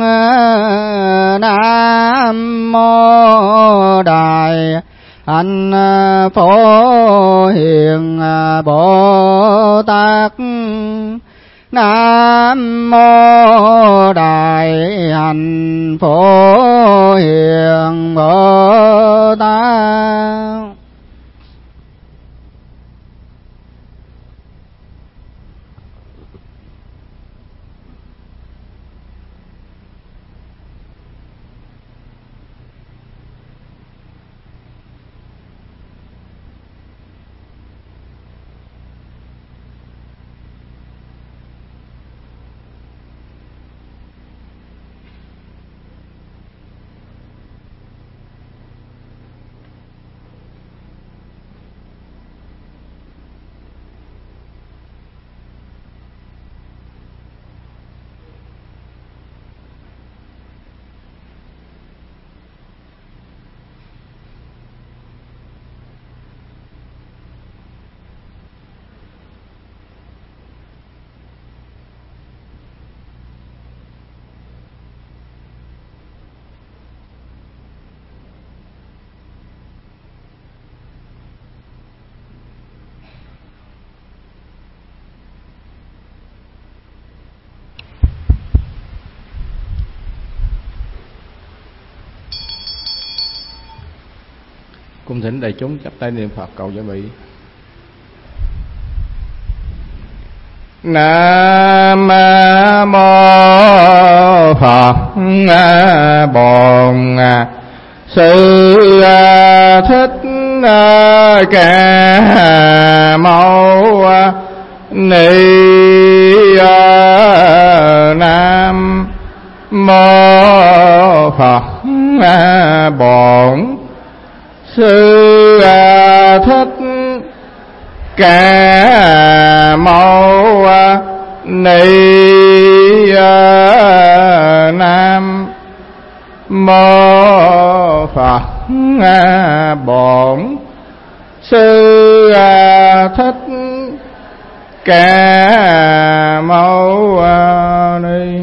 Nam mô Đại Hạnh Phổ Hiền Bồ Tát. Nam mô Đại Hạnh Phổ Hiền Bồ Tát. Cung thỉnh đại chúng chắp tay niệm Phật cầu gia bị. Nam mô Phật Bổn Sư Thích Ca Mâu Ni. Nam mô Phật Bổn Sư Thích Ca Mâu Ni. Nam mô Phật Bổn Sư Thích Ca Mâu Ni.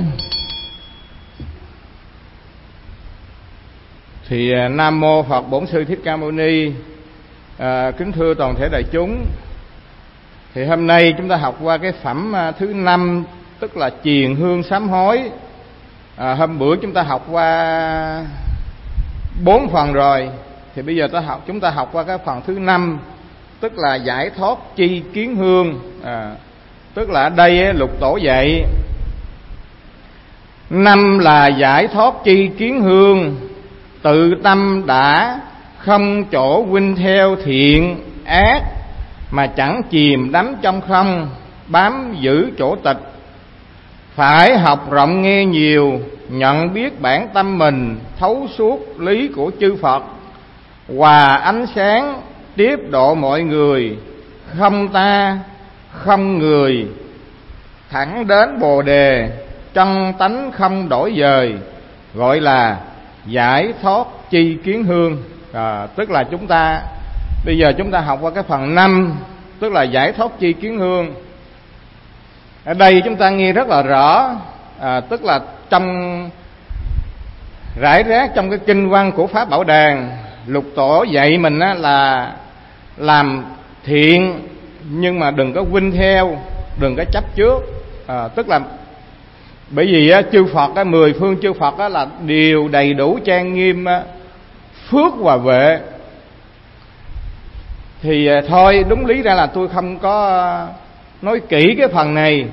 Thì Nam mô Phật Bổn Sư Thích Ca Mâu Ni. Kính thưa toàn thể đại chúng, thì hôm nay chúng ta học qua cái phẩm thứ 5, tức là Chiền Hương Sám Hối. Hôm bữa chúng ta học qua 4 phần rồi, thì bây giờ chúng ta học qua cái phần thứ 5, tức là Giải Thoát Chi Kiến Hương. Tức là ở đây Lục Tổ dạy 5 là giải thoát chi kiến hương, tự tâm đã không chỗ huynh theo thiện ác, mà chẳng chìm đắm trong không, bám giữ chỗ tịch. Phải học rộng nghe nhiều, nhận biết bản tâm mình, thấu suốt lý của chư Phật, hòa ánh sáng tiếp độ mọi người, không ta không người, thẳng đến Bồ Đề, chân tánh không đổi dời, gọi là giải thoát chi kiến hương. Tức là bây giờ chúng ta học qua cái phần 5, tức là giải thoát chi kiến hương. Ở đây chúng ta nghe rất là rõ, tức là rải rác trong cái kinh văn của Pháp Bảo Đàn, Lục Tổ dạy mình là làm thiện nhưng mà đừng có huynh theo, đừng có chấp trước. Tức là bởi vì chư Phật 10 phương chư Phật là đều đầy đủ trang nghiêm phước và huệ. Thì thôi, đúng lý ra là tôi không có nói kỹ cái phần này,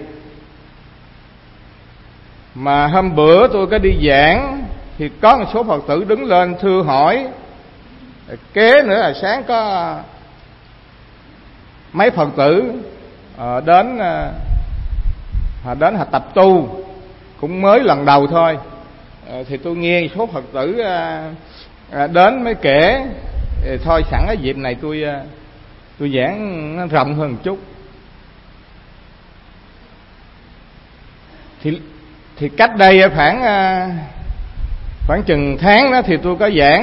mà hôm bữa tôi có đi giảng thì có một số Phật tử đứng lên thưa hỏi. Kế nữa là sáng có mấy Phật tử đến họ tập tu, cũng mới lần đầu thôi. Thì tôi nghe số Phật tử đến mới kể, thôi sẵn cái dịp này tôi giảng nó rộng hơn một chút. Thì cách đây khoảng chừng tháng đó thì tôi có giảng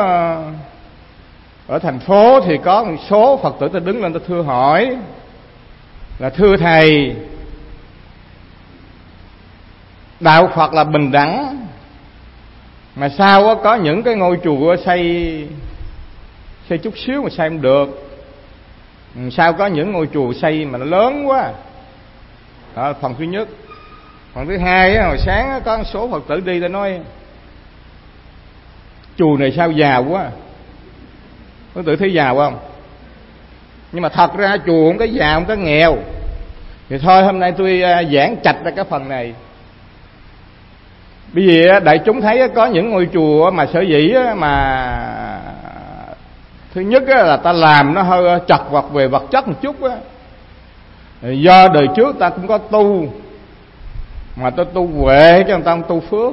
ở thành phố, thì có một số Phật tử tôi đứng lên tôi thưa hỏi là: thưa thầy, đạo Phật là bình đẳng, Mà sao có những cái ngôi chùa xây chút xíu mà xây không được. Sao có những ngôi chùa xây mà nó lớn quá. Đó là phần thứ nhất. Phần thứ hai, hồi sáng có một số Phật tử đi, ta nói chùa này sao giàu quá. Phật tử thấy giàu không? Nhưng mà thật ra chùa không có giàu, không có nghèo. Thì thôi hôm nay tôi giảng chạch ra cái phần này. Bởi vì đại chúng thấy có những ngôi chùa mà sở dĩ mà thứ nhất là ta làm nó hơi chật vật về vật chất một chút. Do đời trước ta cũng có tu, mà ta tu huệ chứ người ta không tu phước.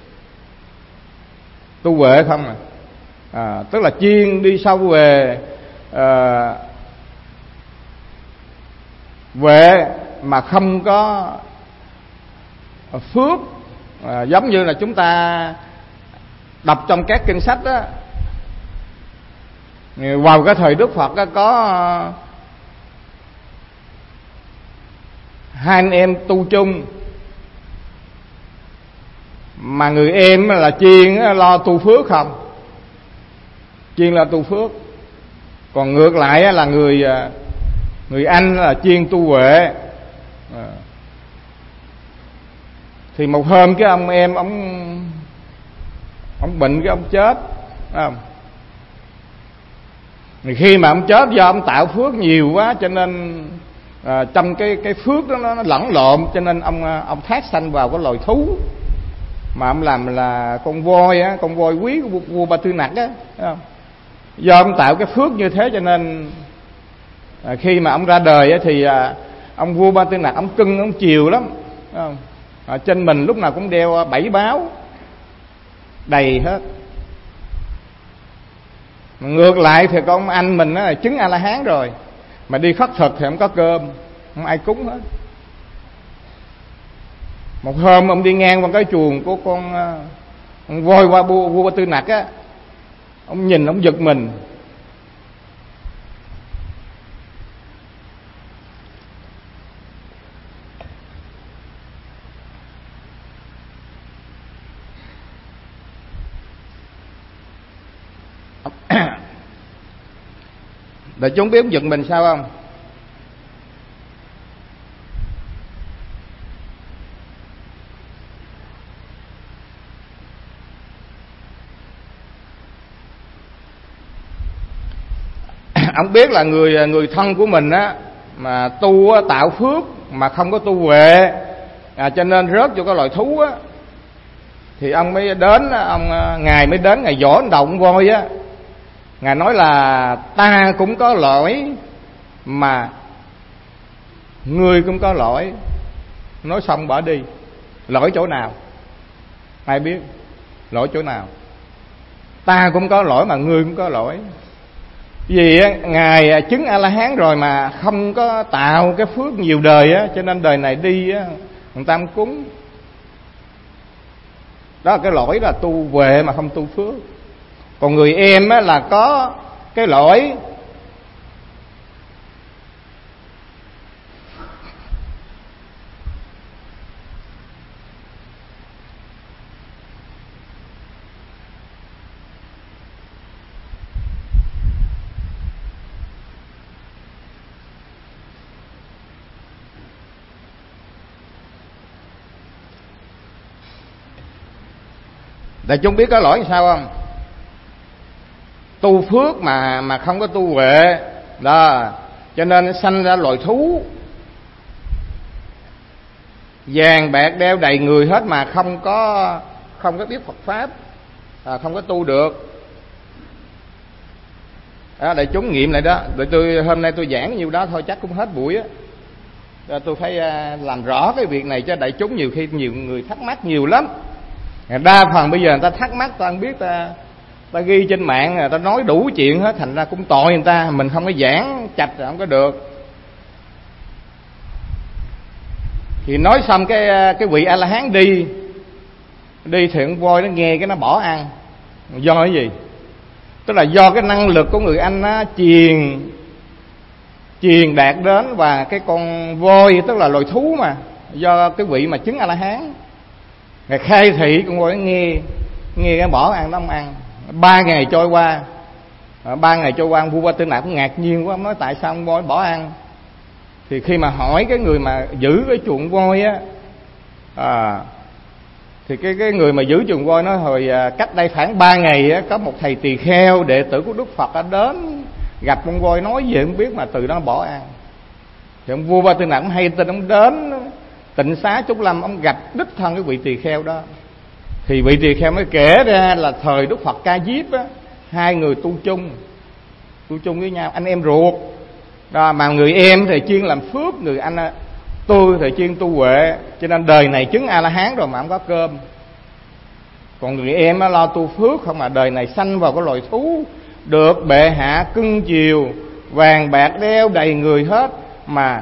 Tu huệ không tức là chuyên đi sâu về huệ mà không có phước. Giống như là chúng ta đọc trong các kinh sách đó, vào cái thời Đức Phật đó, có hai anh em tu chung, mà người em là chuyên lo tu phước không, chuyên lo tu phước. Còn ngược lại là người anh là chuyên tu huệ. Thì một hôm cái ông em ông bệnh, cái ông chết, phải không? Thì khi mà ông chết do ông tạo phước nhiều quá, cho nên trong cái phước đó nó lẫn lộn, cho nên ông thác sanh vào cái loài thú, mà ông làm là con voi á, con voi quý của vua Ba Tư Nặc á, phải không? Do ông tạo cái phước như thế cho nên khi mà ông ra đời á, thì ông vua Ba Tư Nặc ông cưng, ông chiều lắm, phải không? Trên mình lúc nào cũng đeo 7 báo đầy hết. Ngược lại thì con anh mình là chứng A La Hán rồi, mà đi khất thực thì không có cơm, không ai cúng hết. Một hôm ông đi ngang qua cái chuồng của con voi qua vua Ba Tư Nặc á, ông nhìn ông giật mình. Đại chúng biết ông giật mình sao không? Ông biết là người thân của mình á, mà tu á, tạo phước mà không có tu huệ, cho nên rớt vô cái loài thú á, thì ông mới đến, ngài mới đến, ngài vỗ đầu con voi á. Ngài nói là ta cũng có lỗi mà ngươi cũng có lỗi. Nói xong bỏ đi. Lỗi chỗ nào? Ai biết lỗi chỗ nào? Ta cũng có lỗi mà ngươi cũng có lỗi. Vì ngài chứng A La Hán rồi mà không có tạo cái phước nhiều đời á, cho nên đời này đi á, người ta không cúng. Đó là cái lỗi là tu huệ mà không tu phước. Còn người em á, là có cái lỗi đại chúng biết có lỗi sao không? Tu phước mà không có tu huệ đó, cho nên sanh ra loài thú, vàng bạc đeo đầy người hết mà không có biết Phật pháp, không có tu được. Đó, đại chúng nghiệm lại đó. Rồi hôm nay tôi giảng nhiêu đó thôi chắc cũng hết buổi á. Tôi phải làm rõ cái việc này cho đại chúng, nhiều khi nhiều người thắc mắc nhiều lắm. Đa phần bây giờ người ta thắc mắc, ta không biết, ta ghi trên mạng, người ta nói đủ chuyện hết, thành ra cũng tội người ta. Mình không có giảng chạch rồi không có được. Thì nói xong cái vị A La Hán đi thì con voi nó nghe cái nó bỏ ăn. Do cái gì? Tức là do cái năng lực của người anh nó truyền đạt đến, và cái con voi tức là loài thú mà, do cái vị mà chứng A La Hán, ngài khai thị con voi nó nghe, nghe cái bỏ ăn nó không ăn. 3 ngày trôi qua, 3 ngày trôi qua, vua Ba Tư Nặc cũng ngạc nhiên quá, nói tại sao ông voi bỏ ăn. Thì khi mà hỏi cái người mà giữ cái chuồng voi á, thì cái người mà giữ chuồng voi nói hồi cách đây khoảng 3 ngày á, có một thầy tỳ kheo đệ tử của Đức Phật đã đến gặp con voi, nói gì không biết mà từ đó bỏ ăn. Thì ông vua Ba Tư Nặc hay tin, ông đến Tịnh Xá Trúc Lâm, ông gặp đích thân cái vị tỳ kheo đó. Thì vị tỳ kheo mới kể ra là thời Đức Phật Ca Diếp á, 2 người tu chung với nhau, anh em ruột đó, mà người em thì chuyên làm phước, người anh tôi thì chuyên tu huệ, cho nên đời này chứng A La Hán rồi mà không có cơm. Còn người em lo tu phước không, mà đời này sanh vào cái loài thú, được bệ hạ cưng chiều, vàng bạc đeo đầy người hết mà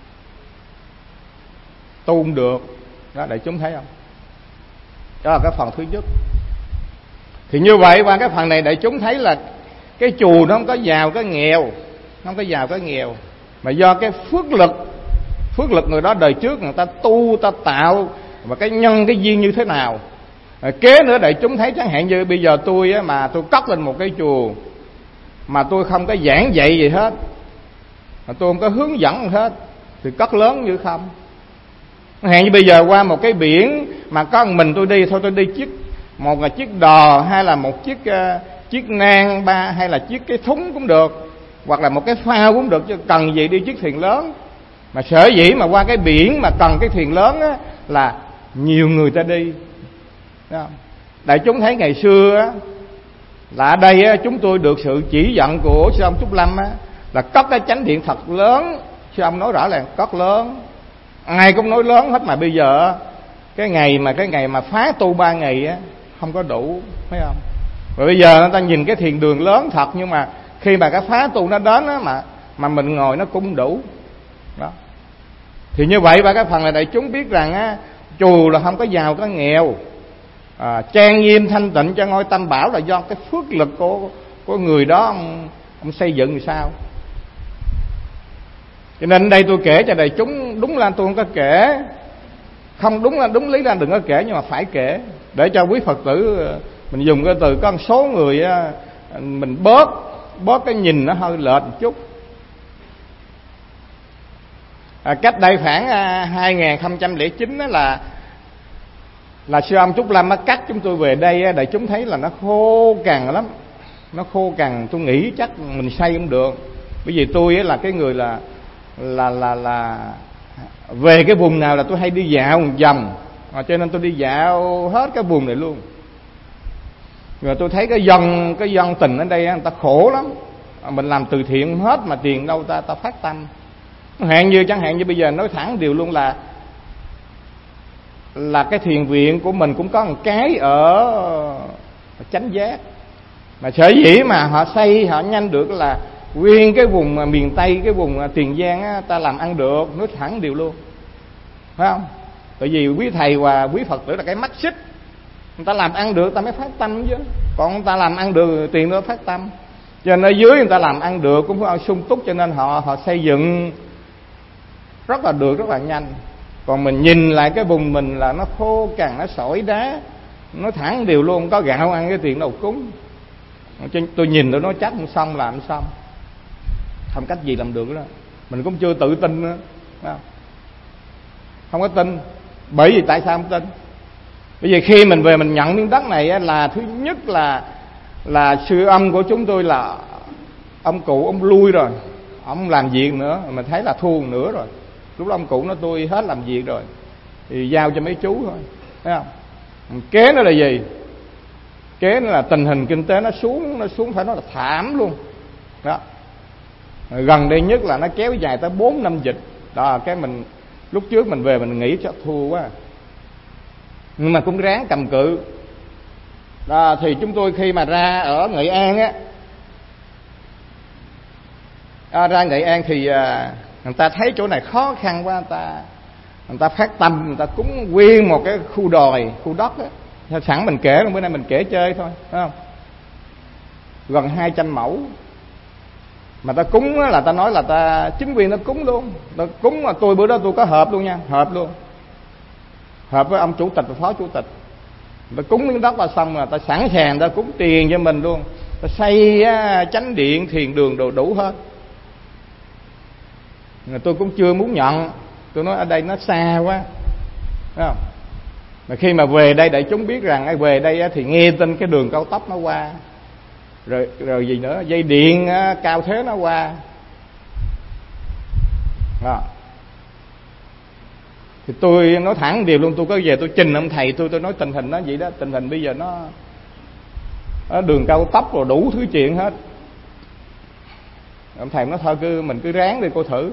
tu không được. Đó, đại chúng thấy không? Đó là cái phần thứ nhất. Thì như vậy qua cái phần này đại chúng thấy là cái chùa nó không có giàu có nghèo, không có giàu có nghèo, mà do cái phước lực người đó đời trước người ta tu, ta tạo, và cái nhân cái duyên như thế nào. Kế nữa đại chúng thấy chẳng hạn như bây giờ tôi á, mà tôi cất lên một cái chùa mà tôi không có giảng dạy gì hết, mà tôi không có hướng dẫn hết, thì cất lớn như không. Hẹn như bây giờ qua một cái biển mà có một mình tôi đi thôi, tôi đi một là chiếc đò, hay là một chiếc nang ba, hay là chiếc cái thúng cũng được, hoặc là một cái phao cũng được, chứ cần gì đi chiếc thuyền lớn. Mà sở dĩ mà qua cái biển mà cần cái thuyền lớn á, là nhiều người ta đi. Đại chúng thấy ngày xưa á, là ở đây á, chúng tôi được sự chỉ dẫn của sư ông Trúc Lâm á, là cất cái chánh điện thật lớn. Sư ông nói rõ là cất lớn, ai cũng nói lớn hết. Mà bây giờ cái ngày mà phá tu 3 ngày á, không có đủ, thấy không? Rồi bây giờ người ta nhìn cái thiền đường lớn thật, nhưng mà khi mà cái phá tu nó đến á, mà mình ngồi nó cũng đủ đó. Thì như vậy và cái phần này đại chúng biết rằng á, chùa là không có giàu có nghèo, trang nghiêm thanh tịnh cho ngôi Tam Bảo là do cái phước lực của người đó ông xây dựng làm sao. Cho nên đây tôi kể cho đại chúng, đúng là tôi không có kể, không đúng là đúng lý là đừng có kể, nhưng mà phải kể để cho quý Phật tử mình dùng cái từ có một số người á, mình bớt cái nhìn nó hơi lệch một chút. Cách đây khoảng 2009 đó là sư ông Trúc Lâm cắt chúng tôi về đây, để chúng thấy là nó khô cằn lắm, nó khô cằn. Tôi nghĩ chắc mình xây không được, bởi vì tôi là cái người là về cái vùng nào là tôi hay đi dạo một vòng, cho nên tôi đi dạo hết cái vùng này luôn. Rồi tôi thấy cái dân tình ở đây người ta khổ lắm, mình làm từ thiện hết mà tiền đâu ta phát tâm. Chẳng hạn như bây giờ nói thẳng điều luôn là cái thiền viện của mình cũng có một cái ở Chánh Giác, mà sở dĩ mà họ xây họ nhanh được là nguyên cái vùng miền Tây, cái vùng Tiền Giang á, ta làm ăn được, nói thẳng điều luôn, phải không? Bởi vì quý thầy và quý Phật tử là cái mắt xích, người ta làm ăn được ta mới phát tâm chứ, còn người ta làm ăn được tiền nó phát tâm. Cho nên ở dưới người ta làm ăn được cũng phải sung túc, cho nên họ xây dựng rất là được, rất là nhanh. Còn mình nhìn lại cái vùng mình là nó khô cằn, nó sỏi đá, nó thẳng điều luôn, có gạo ăn cái tiền đâu cúng. Tôi nhìn tôi nói chắc không xong, làm xong, không cách gì làm được đó. Mình cũng chưa tự tin nữa, không có tin. Bởi vì tại sao không tin? Bởi vì khi mình về mình nhận miếng đất này là thứ nhất là sư âm của chúng tôi là ông cụ ông lui rồi, ông làm việc nữa, mình thấy là thua một nửa rồi. Lúc đó ông cụ nói tôi hết làm việc rồi thì giao cho mấy chú thôi, thấy không? Kế nó là gì? Kế nó là tình hình kinh tế nó xuống phải nói là thảm luôn đó. Gần đây nhất là nó kéo dài tới 4 năm dịch đó. Cái mình lúc trước mình về mình nghĩ chắc thua quá, nhưng mà cũng ráng cầm cự đó. Thì chúng tôi khi mà ra ở Nghệ An ra Nghệ An thì người ta thấy chỗ này khó khăn quá, người ta phát tâm, người ta cúng nguyên một cái khu đồi, khu đất á. Sẵn mình kể luôn, bữa nay mình kể chơi thôi, phải không? Gần 200 mẫu mà ta cúng là ta nói là chính quyền nó cúng luôn, ta cúng mà tôi bữa đó tôi có họp luôn nha, họp với ông chủ tịch và phó chủ tịch. ta cúng miếng đất ta xong rồi ta sẵn sàng ta cúng tiền cho mình luôn, ta xây chánh điện thiền đường đồ đủ hết. Mà tôi cũng chưa muốn nhận, tôi nói ở đây nó xa quá, thấy không? Mà khi mà về đây đại chúng biết rằng về đây thì nghe tin cái đường cao tốc nó qua, rồi gì nữa, dây điện cao thế nó qua đó. Thì tôi nói thẳng điều luôn, tôi có về tôi trình ông thầy tôi nói tình hình nó vậy đó, tình hình bây giờ nó đường cao tốc rồi đủ thứ chuyện hết. Ông thầy nói thôi mình cứ ráng đi cô thử.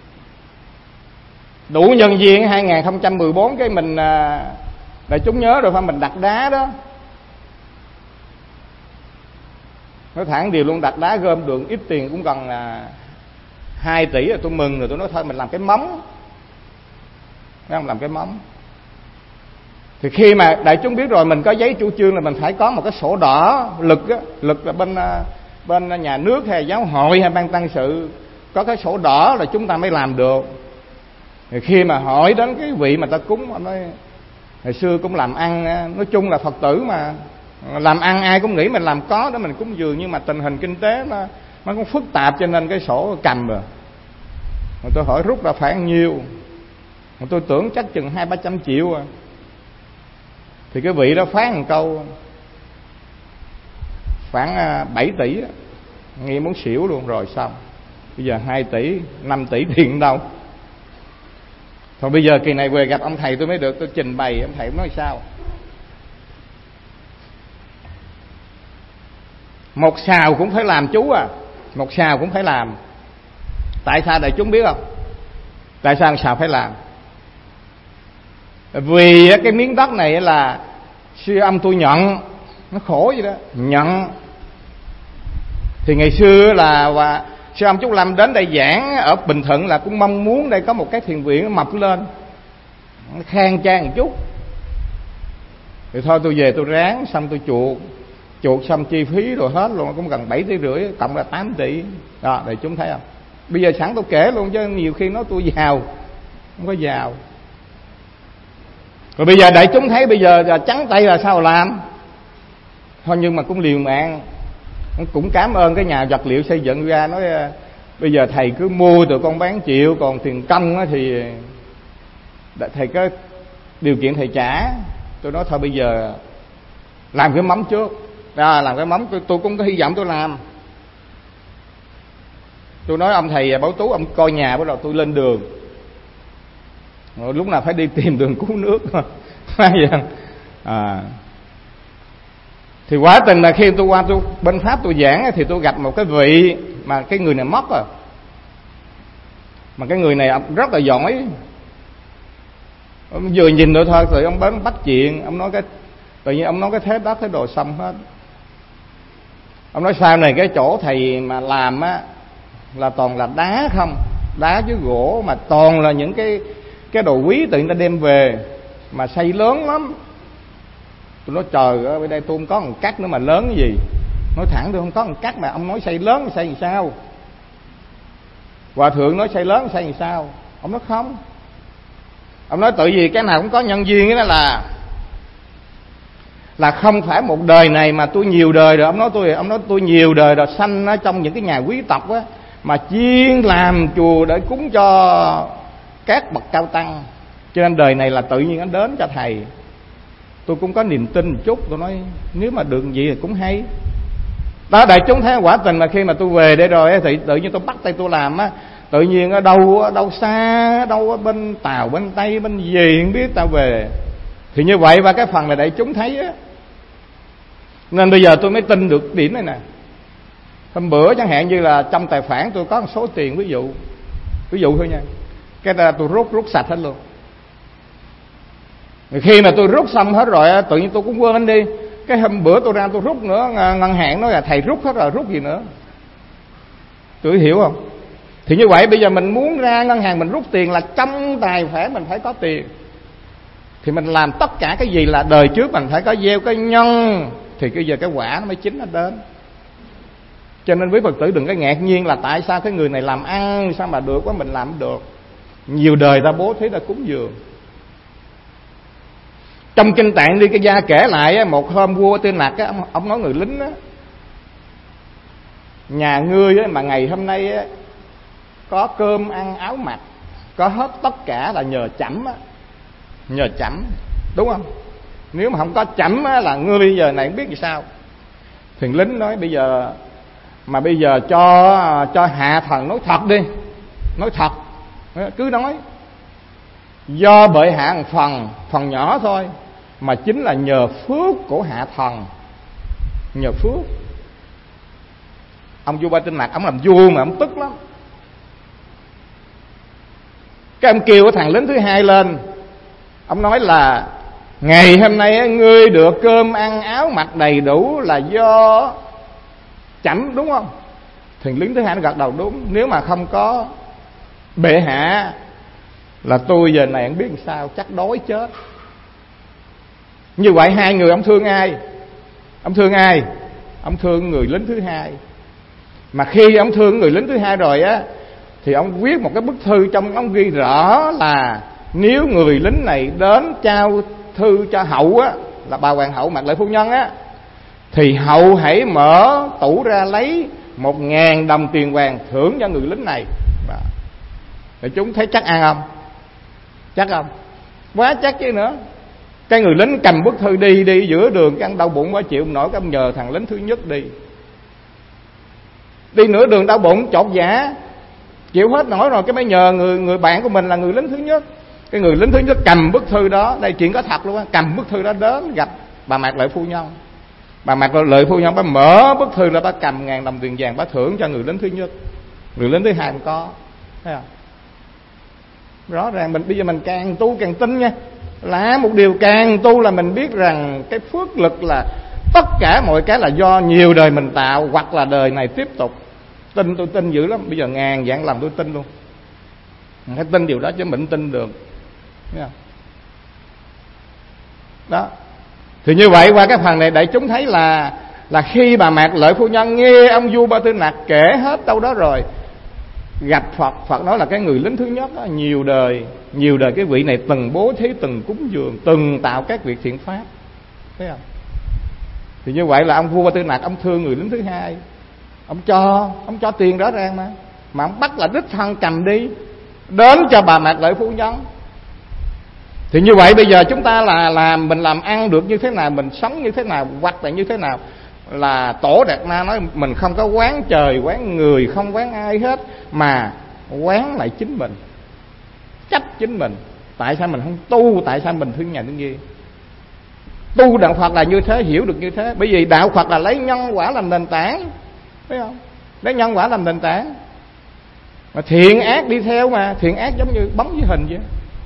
Đủ nhân viên 2014 cái mình đại chúng nhớ rồi phải, mình đặt đá đó. Nói thẳng điều luôn, đặt đá gom được ít tiền cũng gần 2 tỷ rồi, tôi mừng rồi. Tôi nói thôi mình làm cái móng, không làm cái móng. Thì khi mà đại chúng biết rồi, mình có giấy chủ trương là mình phải có một cái sổ đỏ lực á, lực là bên nhà nước hay giáo hội hay ban tăng sự có cái sổ đỏ là chúng ta mới làm được. Thì khi mà hỏi đến cái vị mà ta cúng, anh nói hồi xưa cũng làm ăn, nói chung là Phật tử mà làm ăn ai cũng nghĩ mình làm có để mình cúng dường, nhưng mà tình hình kinh tế nó cũng phức tạp cho nên cái sổ cầm rồi. Mà tôi hỏi rút ra phải bao nhiêu, mà tôi tưởng chắc chừng 200-300 triệu à. Thì cái vị đó phán một câu khoảng 7 tỷ đó. Nghe muốn xỉu luôn rồi xong. Bây giờ 2 tỷ, 5 tỷ tiền đâu. Thôi bây giờ kỳ này về gặp ông thầy tôi mới được, tôi trình bày, ông thầy nói sao? Một sào cũng phải làm chú à, một sào cũng phải làm. Tại sao đại chúng biết không? Tại sao sào phải làm? Vì cái miếng đất này là sư âm tôi nhận, nó khổ vậy đó, nhận. Thì ngày xưa là sư âm Trúc Lâm đến đây giảng ở Bình Thuận là cũng mong muốn đây có một cái thiền viện nó mọc lên, nó khang trang một chút. Thì thôi tôi về tôi ráng, xong tôi chuột xong chi phí rồi hết luôn, cũng gần 7,5 tỷ, cộng là 8 tỷ. Đó, để chúng thấy không? Bây giờ sẵn tôi kể luôn chứ nhiều khi nói tôi giàu, không có giàu. Rồi bây giờ đại chúng thấy bây giờ là trắng tay là sao làm? Thôi nhưng mà cũng liều mạng. Cũng cảm ơn cái nhà vật liệu xây dựng ra, nói bây giờ thầy cứ mua từ con bán triệu, còn tiền công thì thầy có điều kiện thầy trả. Tôi nói thôi bây giờ làm cái móng trước. Làm cái móng, tôi cũng có hy vọng tôi làm. Tôi nói ông thầy Bảo Tú, ông coi nhà bắt đầu tôi lên đường. Rồi lúc nào phải đi tìm đường cứu nước. Thì quá tình là khi tôi qua bên Pháp tôi giảng thì tôi gặp một cái vị mà cái người này mất rồi. Mà cái người này rất là giỏi. Ông vừa nhìn nữa thôi rồi ông bấm bắt chuyện, ông nói cái tự nhiên ông nói cái thế đất thế đồ xong hết. Ông nói sau này cái chỗ thầy mà làm á là toàn là đá không, đá với gỗ, mà toàn là những cái đồ quý tự người ta đem về mà xây lớn lắm. Tôi nói trời ơi, bên đây tôi không có một cắt nữa mà lớn cái gì. Nói thẳng tôi không có một cắt mà ông nói xây lớn xây làm sao? Hòa thượng nói xây lớn xây làm sao? Ông nói không. Ông nói tự vì cái nào cũng có nhân duyên, cái đó là không phải một đời này mà tôi nhiều đời rồi. Ông nói tôi nhiều đời rồi, sanh ở trong những cái nhà quý tộc á, mà chuyên làm chùa để cúng cho các bậc cao tăng, cho nên đời này là tự nhiên nó đến cho thầy. Tôi cũng có niềm tin một chút, tôi nói nếu mà được gì thì cũng hay. Đó, đại chúng thấy quả tình là khi mà tôi về đây rồi thì tự nhiên tôi bắt tay tôi làm á, tự nhiên ở đâu xa, đâu ở bên Tàu, bên Tây, bên gì không biết tao về. Thì như vậy và cái phần là đại chúng thấy á. Nên bây giờ tôi mới tin được điểm này nè. Hôm bữa chẳng hạn như là trong tài khoản tôi có một số tiền, ví dụ thôi nha, cái là tôi rút sạch hết luôn. Khi mà tôi rút xong hết rồi tự nhiên tôi cũng quên đi. Cái hôm bữa tôi ra tôi rút nữa, ngân hàng nói là thầy rút hết rồi, rút gì nữa. Tôi hiểu không? Thì như vậy bây giờ mình muốn ra ngân hàng mình rút tiền là trong tài khoản mình phải có tiền. Thì mình làm tất cả cái gì là đời trước mình phải có gieo cái nhân, thì bây giờ cái quả nó mới chính nó đến. Cho nên quý Phật tử đừng có ngạc nhiên là tại sao cái người này làm ăn sao mà được quá mình làm được. Nhiều đời ta bố thí ta cúng dường. Trong kinh Tạng đi cái gia kể lại một hôm vua Tư Nặc á, ông nói người lính á: nhà ngươi á, mà ngày hôm nay á, có cơm ăn áo mặc, có hết tất cả là nhờ chẩm á, nhờ chẩm, đúng không? Nếu mà không có chẩm á, là ngươi bây giờ này không biết vì sao. Thì lính nói bây giờ cho hạ thần nói thật đi, nói thật, cứ nói do bệ hạ một phần nhỏ thôi, mà chính là nhờ phước của hạ thần, nhờ phước. Ông vua Ba Tinh Nặc ông làm vua mà ông tức lắm. Cái ông kêu cái thằng lính thứ hai lên, ông nói là ngày hôm nay ngươi được cơm ăn áo mặc đầy đủ là do chẩm, đúng không? Thì lính thứ hai nó gật đầu đúng. Nếu mà không có bệ hạ là tôi giờ này không biết làm sao, chắc đói chết. Như vậy hai người ông thương ai? Ông thương ai? Ông thương người lính thứ hai. Mà khi ông thương người lính thứ hai rồi á, thì ông viết một cái bức thư, trong ông ghi rõ là nếu người lính này đến trao thư cho hậu á, là bà hoàng hậu Mạc Lệ phu nhân á, thì hậu hãy mở tủ ra lấy 1.000 đồng tiền vàng thưởng cho người lính này. Để chúng thấy chắc ăn không? Chắc không? Quá chắc chứ nữa. Cái người lính cầm bức thư đi giữa đường, cái ăn đau bụng quá chịu không nổi, cái ông nhờ thằng lính thứ nhất đi nửa đường đau bụng chột dạ chịu hết nổi rồi, cái mới nhờ người bạn của mình là người lính thứ nhất. Cái người lính thứ nhất cầm bức thư đó, đây chuyện có thật luôn á, cầm bức thư đó đến gặp bà Mạc Lệ phu nhân. Bà Mạc Lệ phu nhân bà mở bức thư là bà cầm 1.000 đồng tiền vàng bà thưởng cho người lính thứ nhất. Người lính thứ hai không có, thấy không? Rõ ràng bây giờ mình càng tu càng tin nha. Là một điều càng tu là mình biết rằng cái phước lực là tất cả mọi cái là do nhiều đời mình tạo, hoặc là đời này tiếp tục. Tin, tôi tin dữ lắm. Bây giờ ngàn vạn lần tôi tin luôn. Mình phải tin điều đó chứ mình tin được. Thấy không? Đó. Thì như vậy qua cái phần này đại chúng thấy là khi bà Mạc Lệ phu nhân nghe ông vua Ba Tư Nặc kể hết đâu đó rồi, gặp Phật nói là cái người lính thứ nhất đó, nhiều đời cái vị này từng bố thí, từng cúng dường, từng tạo các việc thiện pháp. Thấy không? Thì như vậy là ông vua Ba Tư Nặc ông thương người lính thứ hai, ông cho tiền rõ ràng mà ông bắt là đích thân cầm đi đến cho bà Mạc Lệ phu nhân. Thì như vậy bây giờ chúng ta là mình làm ăn được như thế nào, mình sống như thế nào, hoặc là như thế nào, là Tổ Đạt Ma nói mình không có quán trời, quán người, không quán ai hết, mà quán lại chính mình, trách chính mình. Tại sao mình không tu? Tại sao mình thương nhà thương gì? Tu đạo Phật là như thế, hiểu được như thế. Bởi vì đạo Phật là lấy nhân quả làm nền tảng, thấy không? Lấy nhân quả làm nền tảng, mà thiện ác đi theo, mà thiện ác giống như bóng với hình vậy.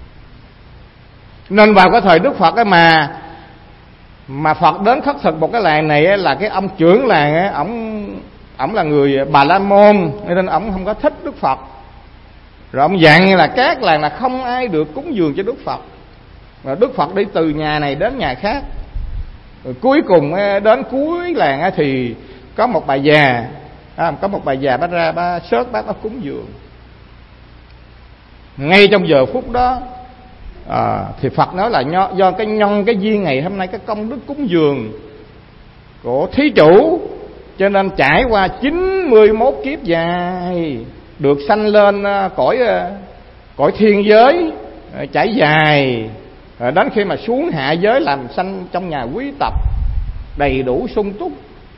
Nên vào cái thời Đức Phật ấy mà Phật đến khất thực một cái làng này ấy, là cái ông trưởng làng ấy, ổng là người Bà La Môn, nên ổng không có thích Đức Phật. Rồi ông dặn là các làng là không ai được cúng dường cho Đức Phật. Rồi Đức Phật đi từ nhà này đến nhà khác. Rồi cuối cùng đến cuối làng ấy thì có một bà già, bà ra bà sớt bác bà cúng dường. Ngay trong giờ phút đó thì Phật nói là do cái nhân cái duyên ngày hôm nay, cái công đức cúng dường của thí chủ, cho nên trải qua 91 kiếp dài được sanh lên cõi thiên giới trải dài, rồi đến khi mà xuống hạ giới làm sanh trong nhà quý tộc đầy đủ sung túc.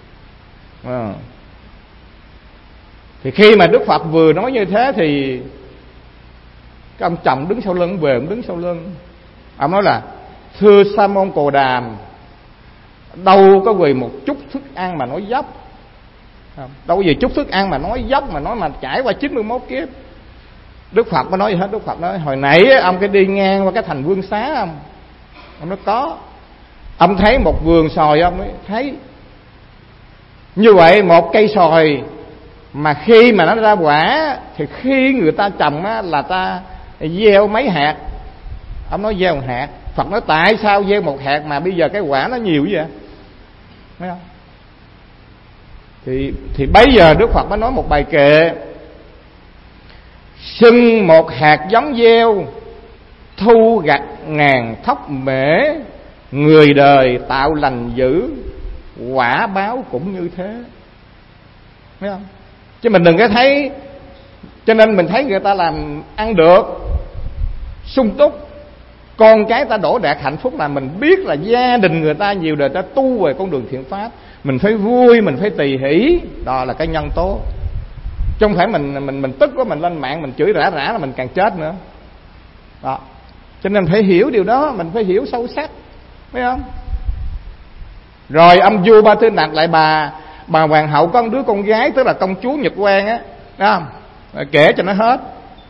Thì khi mà Đức Phật vừa nói như thế thì cái ông chồng đứng sau lưng về, ông đứng sau lưng, ông nói là thưa Sa môn Cồ Đàm, đâu có vì một chút thức ăn mà nói dốc, đâu có vì chút thức ăn mà nói dốc, mà nói mà trải qua 91 kiếp. Đức Phật mới nói gì hết. Đức Phật nói hồi nãy ông cái đi ngang qua cái thành Vương Xá không? Ông nói có. Ông thấy một vườn xoài, ông ấy thấy như vậy một cây xoài mà khi mà nó ra quả thì khi người ta trồng á, là ta gieo mấy hạt. Ông nói gieo một hạt. Phật nói tại sao gieo một hạt mà bây giờ cái quả nó nhiều vậy? Thấy không? Thì bấy giờ Đức Phật mới nói một bài kệ: xưng một hạt giống gieo, thu gặt ngàn thóc mễ, Người đời tạo lành dữ, quả báo cũng như thế. Thấy không? Chứ mình đừng có thấy. Cho nên mình thấy người ta làm ăn được, sung túc, con cái ta đổ đạt hạnh phúc, là mình biết là gia đình người ta nhiều đời ta tu về con đường thiện pháp, mình phải vui, mình phải tỳ hỷ. Đó là cái nhân tố. Chứ không phải mình tức quá mình lên mạng mình chửi rã là mình càng chết nữa. Đó. Cho nên phải hiểu điều đó, mình phải hiểu sâu sắc, phải không? Rồi ông vua Ba Tư Nặc lại bà hoàng hậu có một đứa con gái, tức là công chúa Nhật Quang á, thấy không? Rồi kể cho nó hết.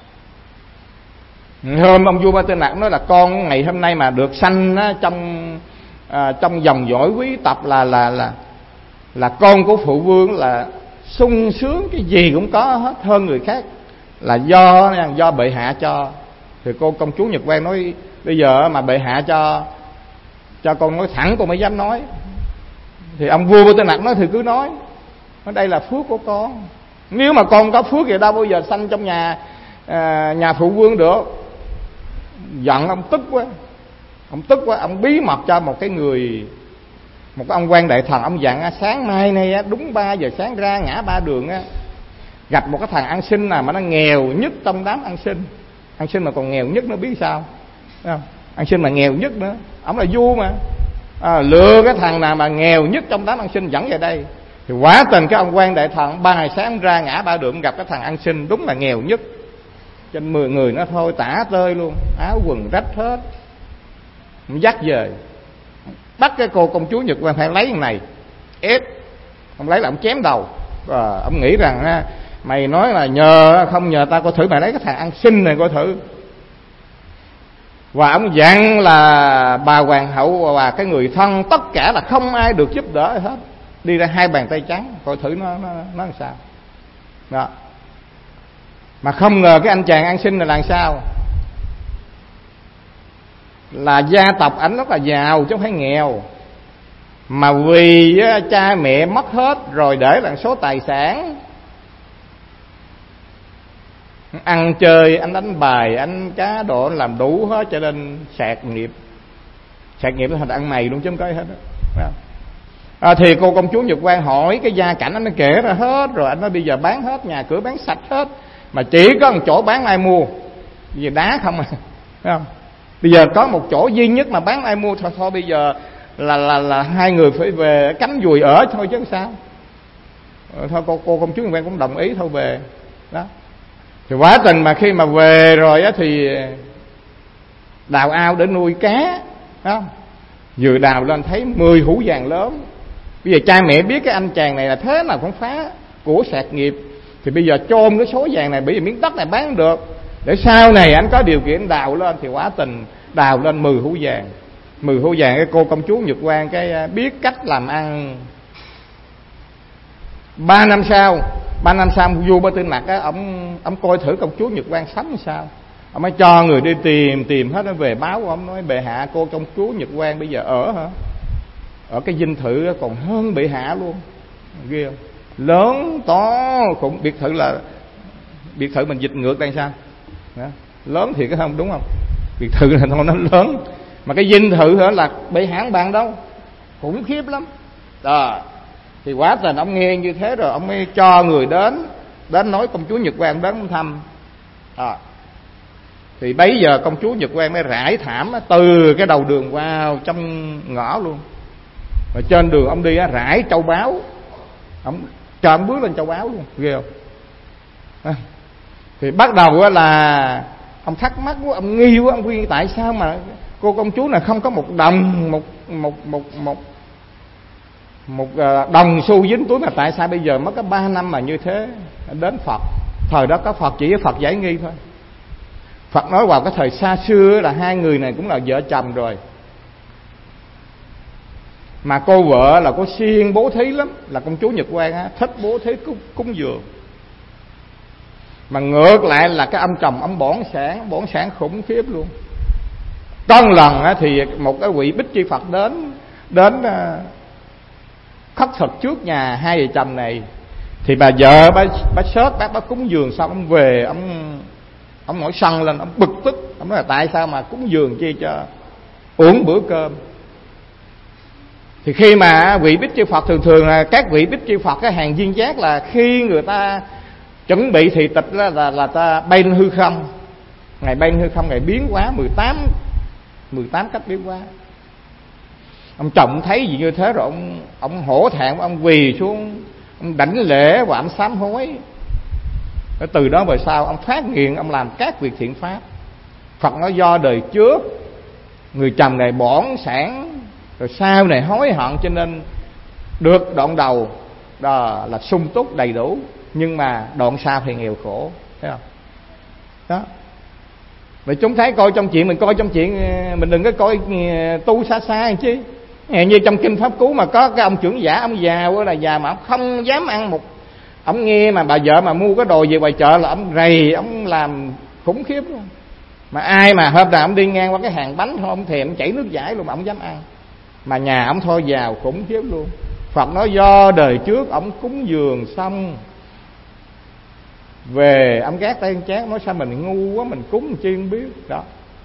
Hôm ông vua Ba Tư Nặc nói là con ngày hôm nay mà được sanh á, trong dòng dõi quý tộc là con của phụ vương, là sung sướng, cái gì cũng có hết, hơn người khác, là do bệ hạ cho. Thì cô công chúa Nhật Quang nói bây giờ mà bệ hạ cho con nói thẳng con mới dám nói. Thì ông vua Ba Tư Nặc nói thì cứ nói, đây là phước của con. Nếu mà con có phước thì đâu bao giờ sanh trong nhà phụ vương được. Giận ông tức quá, ông bí mật cho một cái ông quan đại thần, ông dặn sáng mai nay đúng 3 giờ sáng ra ngã Ba Đường gặp một cái thằng ăn xin nào mà nó nghèo nhất trong đám ăn xin mà còn nghèo nhất nữa, biết sao không? Ăn xin mà nghèo nhất nữa, ông là vua mà, lừa cái thằng nào mà nghèo nhất trong đám ăn xin dẫn về đây. Thì quả tình cái ông quan đại thần 3 giờ sáng ra ngã Ba Đường gặp cái thằng ăn xin đúng là nghèo nhất. Trên 10 người nó thôi tả tơi luôn, áo quần rách hết, ông dắt về, bắt cái cô công chúa Nhật Quang phải lấy cái này ép, ông lấy là ông chém đầu. Ông nghĩ rằng mày nói là không nhờ tao coi thử, mày lấy cái thằng ăn xin này coi thử. Và ông dặn là bà hoàng hậu và cái người thân tất cả là không ai được giúp đỡ hết, đi ra 2 bàn tay trắng, coi thử nó làm sao. Đó. Mà không ngờ cái anh chàng ăn xin là làm sao, là gia tộc ảnh rất là giàu chứ không phải nghèo, mà vì cha mẹ mất hết rồi để lại số tài sản, ăn chơi, anh đánh bài, anh cá độ, anh làm đủ hết, cho nên sạc nghiệp là thành ăn mày luôn chứ không có hết đó. Thì cô công chúa Nhật Quang hỏi cái gia cảnh, anh nó kể ra hết rồi. Anh nói bây giờ bán hết nhà cửa, bán sạch hết, mà chỉ có một chỗ bán ai mua, vì đá không à, thấy không? Bây giờ có một chỗ duy nhất mà bán ai mua, thôi bây giờ là 2 người phải về cắm dùi ở thôi chứ sao. Thôi cô công chúa Nhật Quang cũng đồng ý thôi về đó. Thì quá tình mà khi mà về rồi á thì đào ao để nuôi cá đó, vừa đào lên thấy 10 hũ vàng lớn. Bây giờ cha mẹ biết cái anh chàng này là thế nào cũng phá của sạc nghiệp, thì bây giờ chôn cái số vàng này, bởi vì miếng đất này bán được, để sau này anh có điều kiện đào lên. Thì quá tình đào lên 10 hũ vàng. 10 hũ vàng, cái cô công chúa Nhật Quang cái biết cách làm ăn. 3 năm sau vua Ba Tư Nặc á, ông coi thử công chúa Nhật Quang sống sao, ông mới cho người đi tìm hết. Nó về báo, ông nói bệ hạ, cô công chúa Nhật Quang bây giờ ở cái dinh thự còn hơn bệ hạ luôn, ghê không? Lớn to cũng biệt thự mình dịch ngược đây sao đó. Lớn thì cái không đúng không, biệt thự là nó lớn, mà cái dinh thự là bệ hạ bằng đâu, khủng khiếp lắm đó. Thì quá tình ông nghe như thế rồi, ông mới cho người đến nói công chúa Nhật Quang đến thăm. Thì bấy giờ công chúa Nhật Quang mới rải thảm từ cái đầu đường vào trong ngõ luôn. Và trên đường ông đi rải châu báu, ông cho ông bước lên châu báu luôn, ghê không? Thì bắt đầu là ông thắc mắc quá, ông nghi quá, ông khuyên tại sao mà cô công chúa này không có một đồng một đồng xu dính túi, mà tại sao bây giờ mất có 3 năm mà như thế. Đến Phật, thời đó có Phật chỉ với Phật giải nghi thôi. Phật nói vào cái thời xa xưa là 2 người này cũng là vợ chồng rồi, mà cô vợ là cô siêng bố thí lắm, là công chúa Nhật Quang thích bố thí cúng dường. Mà ngược lại là cái ông chồng ông bỏn sản khủng khiếp luôn. Có một lần thì một cái vị Bích Chi Phật đến khất thực trước nhà 2 vợ chồng này. Thì bà vợ bà sớt bác cúng dường xong, ông về ông nổi sân lên, ông bực tức, ông nói là tại sao mà cúng dường chi cho uống bữa cơm. Thì khi mà vị Bích Chi Phật, thường thường là các vị Bích Chi Phật, cái hàng viên giác, là khi người ta chuẩn bị thì tịch là ta bay lên hư không. Ngài bay lên hư không, Ngài biến hóa 18 cách biến hóa. Ông trọng thấy gì như thế rồi ông hổ thẹn, ông quỳ xuống, ông đảnh lễ và ông sám hối. Từ đó về sau ông phát nguyện, ông làm các việc thiện pháp. Phật nói do đời trước người chồng này bỏn sản, rồi sau này hối hận, cho nên được đoạn đầu đó là sung túc đầy đủ, nhưng mà đoạn sau thì nghèo khổ, thấy không? Đó. Vậy chúng thấy coi trong chuyện, mình coi trong chuyện, mình đừng có coi tu xa xa chứ. Như trong kinh Pháp Cú mà có cái ông trưởng giả, ông giàu là già mà ông không dám ăn một, ông nghe mà bà vợ mà mua cái đồ về ngoài chợ là ông rầy, ông làm khủng khiếp luôn. Mà ai mà hôm nào ông đi ngang qua cái hàng bánh thôi, ông thèm, ông chảy nước dãi luôn mà ông dám ăn. Mà nhà ông thôi giàu khủng khiếp luôn. Phật nói do đời trước ông cúng dường xong về, ông gác tay chán, nói sao mình ngu quá, mình cúng chi không biết đó.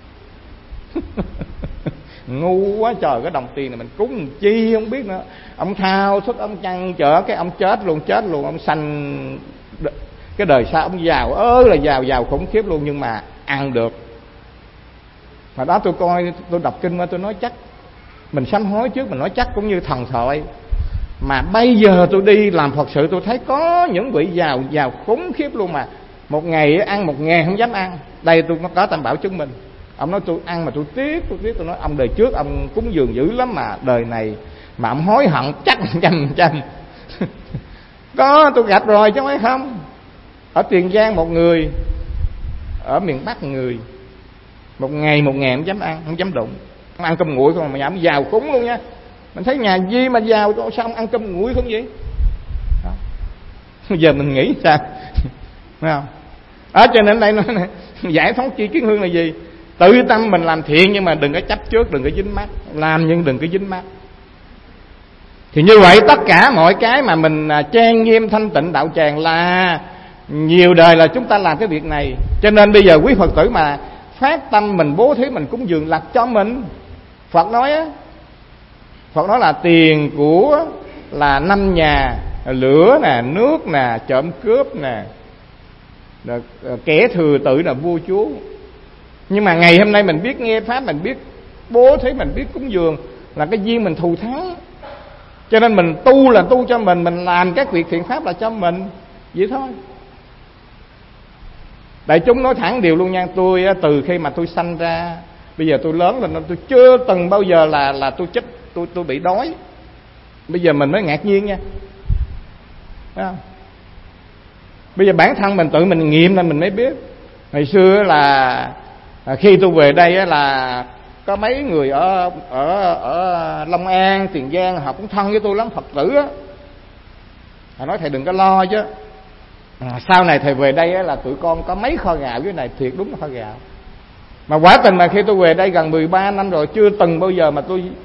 Ngu quá trời, cái đồng tiền này mình cúng chi không biết nữa. Ông thao thức, ông chăn trở, cái ông chết luôn, ông sanh cái đời sau ông giàu là giàu khủng khiếp luôn, nhưng mà ăn được. Mà đó tôi coi, tôi đọc kinh mà tôi nói chắc, mình sám hối trước mình nói chắc cũng như thần thoại. Mà bây giờ tôi đi làm Phật sự, tôi thấy có những vị giàu khủng khiếp luôn, mà một ngày ăn 1.000 không dám ăn. Đây tôi có Tam Bảo chứng minh. Ông nói tôi ăn mà tôi tiếc. Tôi nói ông đời trước ông cúng dường dữ lắm, mà đời này mà ông hối hận chắc 100%. Có, tôi gặp rồi chứ không phải không. Ở Tiền Giang một người, ở miền Bắc một người, một ngày 1.000 không dám ăn, không dám đụng. Ông ăn cơm nguội không, mà nhà ông giàu khủng luôn nha. Mình thấy nhà Di mà giàu, sao ông ăn cơm nguội không vậy? Đó. Giờ mình nghĩ sao? Thấy không? Cho nên đây nói này, giải phóng chi kiến hương là gì? Tự tâm mình làm thiện, nhưng mà đừng có chấp trước, đừng có dính mắc. Làm nhưng đừng có dính mắc. Thì như vậy tất cả mọi cái mà mình trang nghiêm thanh tịnh đạo tràng là nhiều đời là chúng ta làm cái việc này. Cho nên bây giờ quý Phật tử mà phát tâm mình bố thí, mình cúng dường là cho mình. Phật nói á, Phật nói là tiền của là 5 nhà, lửa nè, nước nè, trộm cướp nè, kẻ thừa tự là vua chúa. Nhưng mà ngày hôm nay mình biết nghe pháp, mình biết bố thí, mình biết cúng dường là cái duyên mình thù thắng. Cho nên mình tu là tu cho mình làm các việc thiện pháp là cho mình, vậy thôi. Đại chúng nói thẳng điều luôn nha, tôi từ khi mà tôi sanh ra, bây giờ tôi lớn lên, tôi chưa từng bao giờ là tôi chết, tôi bị đói. Bây giờ mình mới ngạc nhiên nha. Thấy không? Bây giờ bản thân mình tự mình nghiệm là mình mới biết. Ngày xưa là khi tôi về đây là có mấy người ở Long An, Tiền Giang, họ cũng thân với tôi lắm, Phật tử á. Họ nói thầy đừng có lo chứ. Sau này thầy về đây là tụi con có mấy kho gạo dưới này, thiệt đúng là kho gạo. Mà quả tình mà khi tôi về đây gần 13 năm rồi, chưa từng bao giờ mà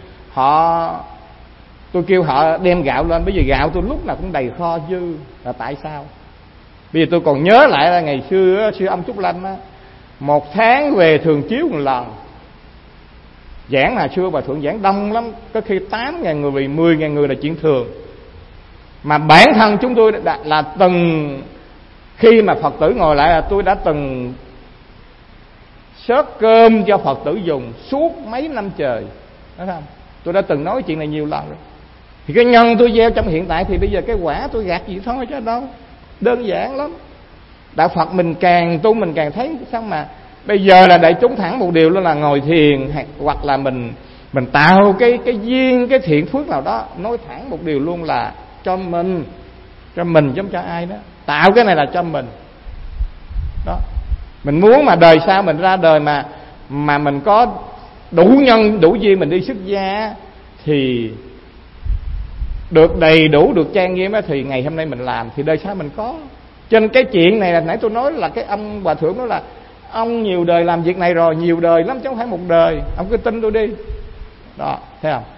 tôi kêu họ đem gạo lên. Bây giờ gạo tôi lúc nào cũng đầy kho dư. Là tại sao? Bây giờ tôi còn nhớ lại là ngày xưa sư ông Trúc Lâm á, 1 tháng về thường chiếu một lần. Giảng mà xưa Bà Thượng giảng đông lắm, có khi 8.000 người, vì 10.000 người là chuyện thường. Mà bản thân chúng tôi là từng, khi mà Phật tử ngồi lại là tôi đã từng xớt cơm cho Phật tử dùng suốt mấy năm trời. Thấy không? Tôi đã từng nói chuyện này nhiều lần rồi. Thì cái nhân tôi gieo trong hiện tại thì bây giờ cái quả tôi gặt gì thôi chứ đâu. Đơn giản lắm. Đạo Phật mình càng tu mình càng thấy sao mà bây giờ là đại chúng thẳng một điều là ngồi thiền, hoặc là mình tạo cái duyên, cái thiện phước nào đó. Nói thẳng một điều luôn là cho mình chứ không cho ai đó. Tạo cái này là cho mình đó. Mình muốn mà đời sau mình ra đời mà mình có đủ nhân đủ duyên, mình đi xuất gia thì được đầy đủ, được trang nghiêm á, thì ngày hôm nay mình làm thì đời sau mình có. Cho nên cái chuyện này là nãy tôi nói là cái ông Hòa Thượng nói là ông nhiều đời làm việc này rồi, nhiều đời lắm chứ không phải một đời. Ông cứ tin tôi đi đó, thấy không?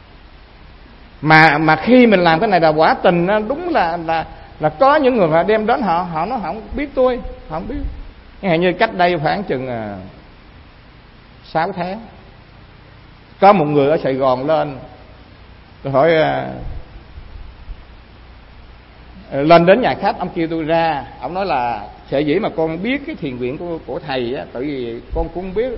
Mà khi mình làm cái này là quả tình, đúng là có những người họ đem đến, họ nói họ không biết tôi, họ không biết. Như cách đây khoảng chừng 6 tháng, có một người ở Sài Gòn lên Tôi hỏi lên đến nhà khách, ông kêu tôi ra, ông nói là sở dĩ mà con biết cái thiền viện của thầy á, tại vì con cũng không biết,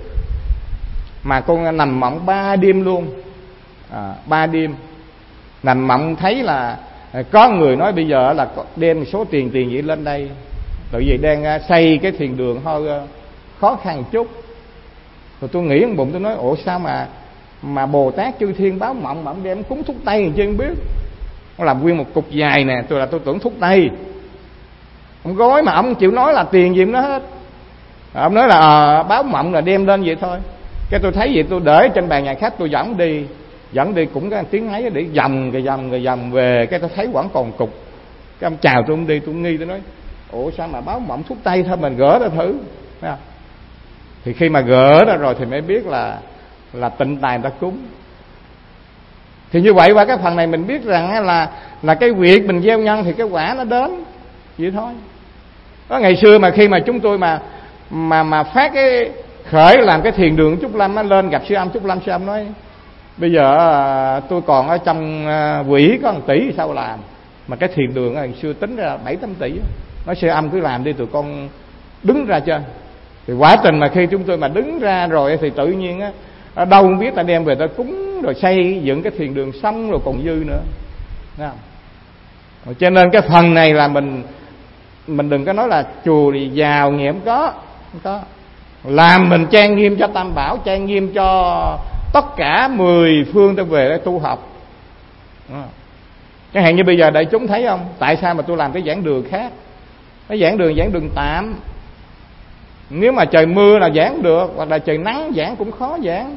mà con nằm mộng 3 đêm luôn, 3 đêm nằm mộng thấy là có người nói bây giờ là đem số tiền vậy lên đây, tại vì đang xây cái thiền đường hơi khó khăn một chút. Rồi tôi nghĩ trong bụng, tôi nói ủa sao mà Bồ Tát chư thiên báo mộng mà ông đem cúng thuốc tây làm chi không biết. Ông làm nguyên một cục dài nè, tôi tưởng thuốc tây. Ông gói mà ông chịu nói là tiền gì nó hết. Ông nói là báo mộng là đem lên vậy thôi. Cái tôi thấy vậy tôi để trên bàn nhà khách, tôi dẫn đi cũng cái tiếng ấy để dầm về. Cái tôi thấy vẫn còn cục. Cái ông chào tôi, ông đi, tôi nghi, tôi nói ủa sao mà báo mộng thuốc tây thôi, mình gỡ ra thử. Thấy không? Thì khi mà gỡ ra rồi thì mới biết là tịnh tài người ta cúng. Thì như vậy qua cái phần này mình biết rằng là cái việc mình gieo nhân thì cái quả nó đến vậy thôi. Có ngày xưa mà khi mà chúng tôi mà phát cái khởi làm cái thiền đường Trúc Lâm á, lên gặp sư âm Trúc Lâm, sư âm nói bây giờ tôi còn ở trong quỹ có 1 tỷ sao làm, mà cái thiền đường ngày xưa tính ra 7-8 tỷ. Nói sư âm cứ làm đi, tụi con đứng ra chơi. Thì quá trình mà khi chúng tôi mà đứng ra rồi thì tự nhiên á, ở đâu không biết ta đem về ta cúng rồi xây dựng cái thiền đường xong rồi còn dư nữa. Thấy không? Cho nên cái phần này là mình đừng có nói là chùa thì giàu nghèo không có. Làm mình trang nghiêm cho Tam Bảo, trang nghiêm cho tất cả 10 phương ta về để tu học. Chẳng hạn như bây giờ đại chúng thấy không, tại sao mà tôi làm cái giảng đường khác? Cái giảng đường tạm. Nếu mà trời mưa là giảng được, hoặc là trời nắng giảng cũng khó giảng.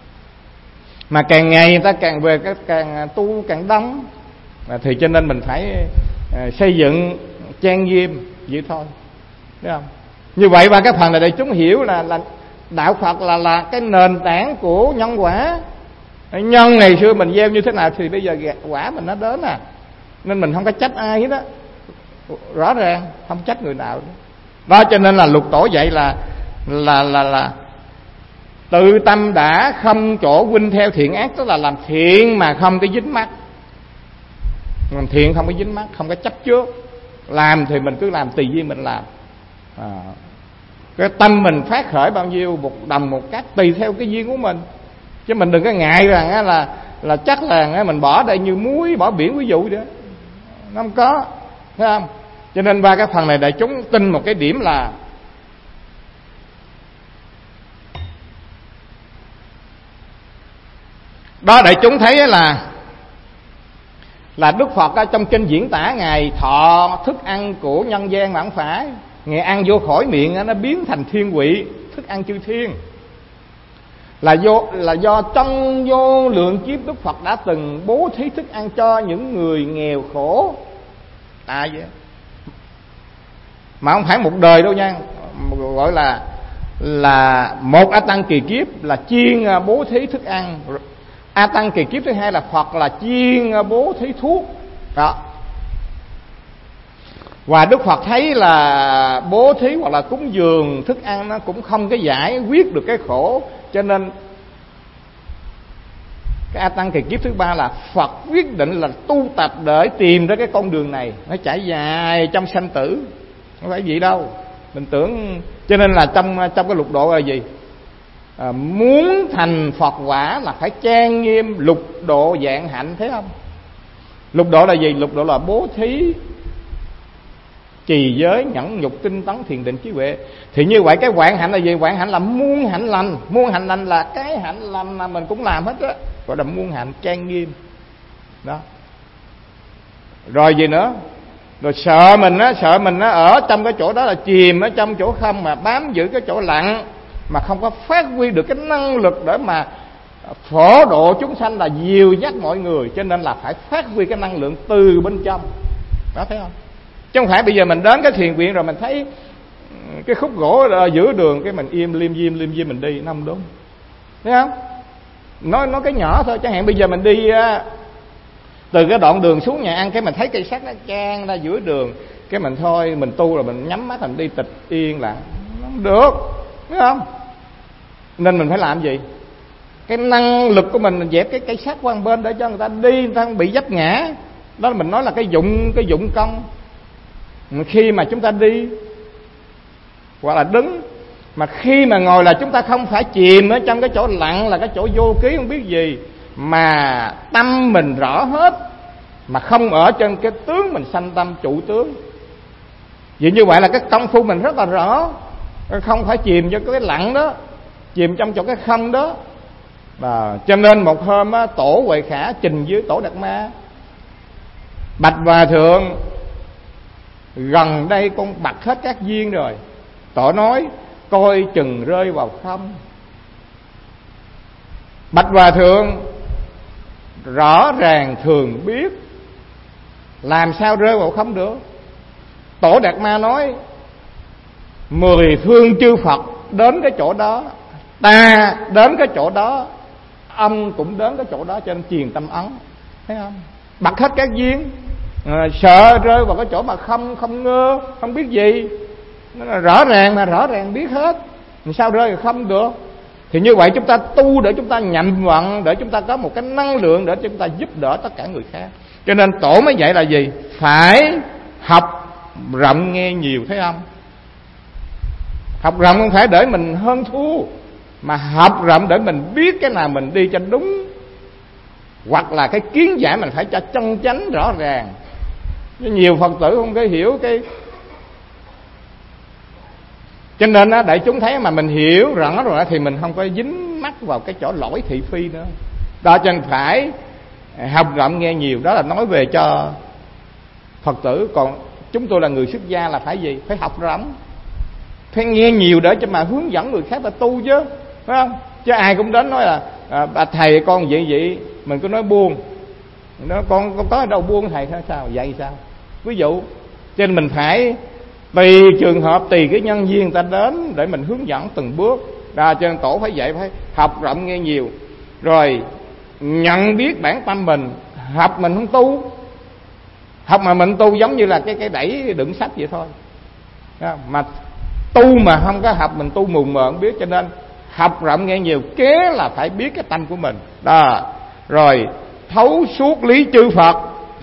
Mà càng ngày người ta càng về, càng tu càng đông. Thì cho nên mình phải xây dựng trang nghiêm vậy thôi. Thấy không? Như vậy và cái phần này để chúng hiểu là đạo Phật là cái nền tảng của nhân quả. Nhân ngày xưa mình gieo như thế nào thì bây giờ quả mình nó đến à. Nên mình không có trách ai hết đó. Rõ ràng không trách người nào đó. Cho nên là Lục Tổ dạy là tự tâm đã không chỗ huynh theo thiện ác, tức là làm thiện mà không có dính mắc. Làm thiện không có dính mắc, không có chấp trước. Làm thì mình cứ làm tùy duyên mình làm. Cái tâm mình phát khởi bao nhiêu, một đồng một cát tùy theo cái duyên của mình. Chứ mình đừng có ngại rằng là chắc là mình bỏ đây như muối bỏ biển ví dụ đó. Nó không có. Thấy không? Cho nên qua cái phần này đại chúng tin một cái điểm là đó, đại chúng thấy là Đức Phật ở trong kinh diễn tả Ngài thọ thức ăn của nhân gian mà không phải. Ngài ăn vô khỏi miệng nó biến thành thiên vị, thức ăn chư thiên. Là do trong vô lượng kiếp Đức Phật đã từng bố thí thức ăn cho những người nghèo khổ. Vậy mà không phải một đời đâu nha, gọi là một A Tăng kỳ kiếp là chuyên bố thí thức ăn. A Tăng kỳ kiếp thứ hai là Phật là chuyên bố thí thuốc đó. Và Đức Phật thấy là bố thí hoặc là cúng dường thức ăn nó cũng không có giải quyết được cái khổ, cho nên cái A Tăng kỳ kiếp thứ ba là Phật quyết định là tu tập để tìm ra cái con đường này. Nó trải dài trong sanh tử, không phải gì đâu. Mình tưởng, cho nên là trong cái lục độ là gì? Muốn thành Phật quả là phải trang nghiêm lục độ vạn hạnh, thấy không? Lục độ là gì? Lục độ là bố thí, trì giới, nhẫn nhục, tinh tấn, thiền định, trí huệ. Thì như vậy cái vạn hạnh là gì? Vạn hạnh là muôn hạnh lành. Muôn hạnh lành là cái hạnh lành mà mình cũng làm hết á, gọi là muôn hạnh trang nghiêm đó. Rồi gì nữa? Rồi sợ mình ở trong cái chỗ đó là chìm ở trong chỗ không, mà bám giữ cái chỗ lặng, mà không có phát huy được cái năng lực để mà phổ độ chúng sanh, là dìu dắt mọi người. Cho nên là phải phát huy cái năng lượng từ bên trong đó, thấy không? Chứ không phải bây giờ mình đến cái thiền viện rồi mình thấy cái khúc gỗ ở giữa đường cái mình im liêm diêm mình đi, nó không đúng. Thấy không? Nói cái nhỏ thôi. Chẳng hạn bây giờ mình đi từ cái đoạn đường xuống nhà ăn, cái mình thấy cây sắt nó trang ra giữa đường, cái mình thôi mình tu rồi mình nhắm mắt mình đi tịch yên lặng, nó không được, thấy không? Nên mình phải làm gì? cái năng lực của mình dẹp cái cây sắt qua một bên để cho người ta đi, người ta không bị vấp ngã. Đó là mình nói là cái dụng công. Khi mà chúng ta đi hoặc là đứng, mà khi mà ngồi là chúng ta không phải chìm ở trong cái chỗ lặng, là cái chỗ vô ký không biết gì, mà tâm mình rõ hết, mà không ở trên cái tướng mình sanh tâm trụ tướng. Vì như vậy là cái công phu mình rất là rõ, không phải chìm cho cái lặng đó, chìm trong chỗ cái không đó. Cho nên một hôm á, Tổ Huệ Khả trình với Tổ Đạt Ma: bạch Hòa Thượng, gần đây con bặt hết các duyên rồi. Tổ nói: coi chừng rơi vào không. Bạch Hòa Thượng, rõ ràng thường biết, làm sao rơi vào không được. Tổ Đạt Ma nói: 10 phương chư Phật đến cái chỗ đó, ta đến cái chỗ đó, ông cũng đến cái chỗ đó, cho nên truyền tâm ấn. Thấy không? Bật hết các duyên, sợ rơi vào cái chỗ mà không ngơ, không biết gì. Rõ ràng mà rõ ràng biết hết, sao rơi không được. Thì như vậy chúng ta tu để chúng ta nhậm vận, để chúng ta có một cái năng lượng để chúng ta giúp đỡ tất cả người khác. Cho nên Tổ mới dạy là gì? Phải học rộng nghe nhiều. Thấy không? Học rộng không phải để mình hơn thua, mà học rộng để mình biết cái nào mình đi cho đúng, hoặc là cái kiến giải mình phải cho chân chánh rõ ràng. Nhiều Phật tử không có hiểu cái, cho nên á, đại chúng thấy mà mình hiểu rõ rồi thì mình không có dính mắc vào cái chỗ lỗi thị phi nữa. Đó, cho nên phải học rộng nghe nhiều. Đó là nói về cho Phật tử. Còn chúng tôi là người xuất gia là phải gì? Phải học rộng, phải nghe nhiều để cho mà hướng dẫn người khác ta tu chứ, phải không? Chứ ai cũng đến nói là bà thầy con vậy mình cứ nói buông, nó con có ở đâu buông thầy sao vậy sao? Ví dụ, cho nên mình phải tùy trường hợp, tùy cái nhân duyên người ta đến để mình hướng dẫn từng bước. Cho nên Tổ phải dạy phải học rộng nghe nhiều, rồi nhận biết bản tâm mình. Học mình không tu, học mà mình tu giống như là cái đẩy đựng sách vậy thôi. Mà tu mà không có học, mình tu mù mờ không biết. Cho nên học rộng nghe nhiều, kế là phải biết cái tâm của mình đó. Rồi thấu suốt lý chư Phật,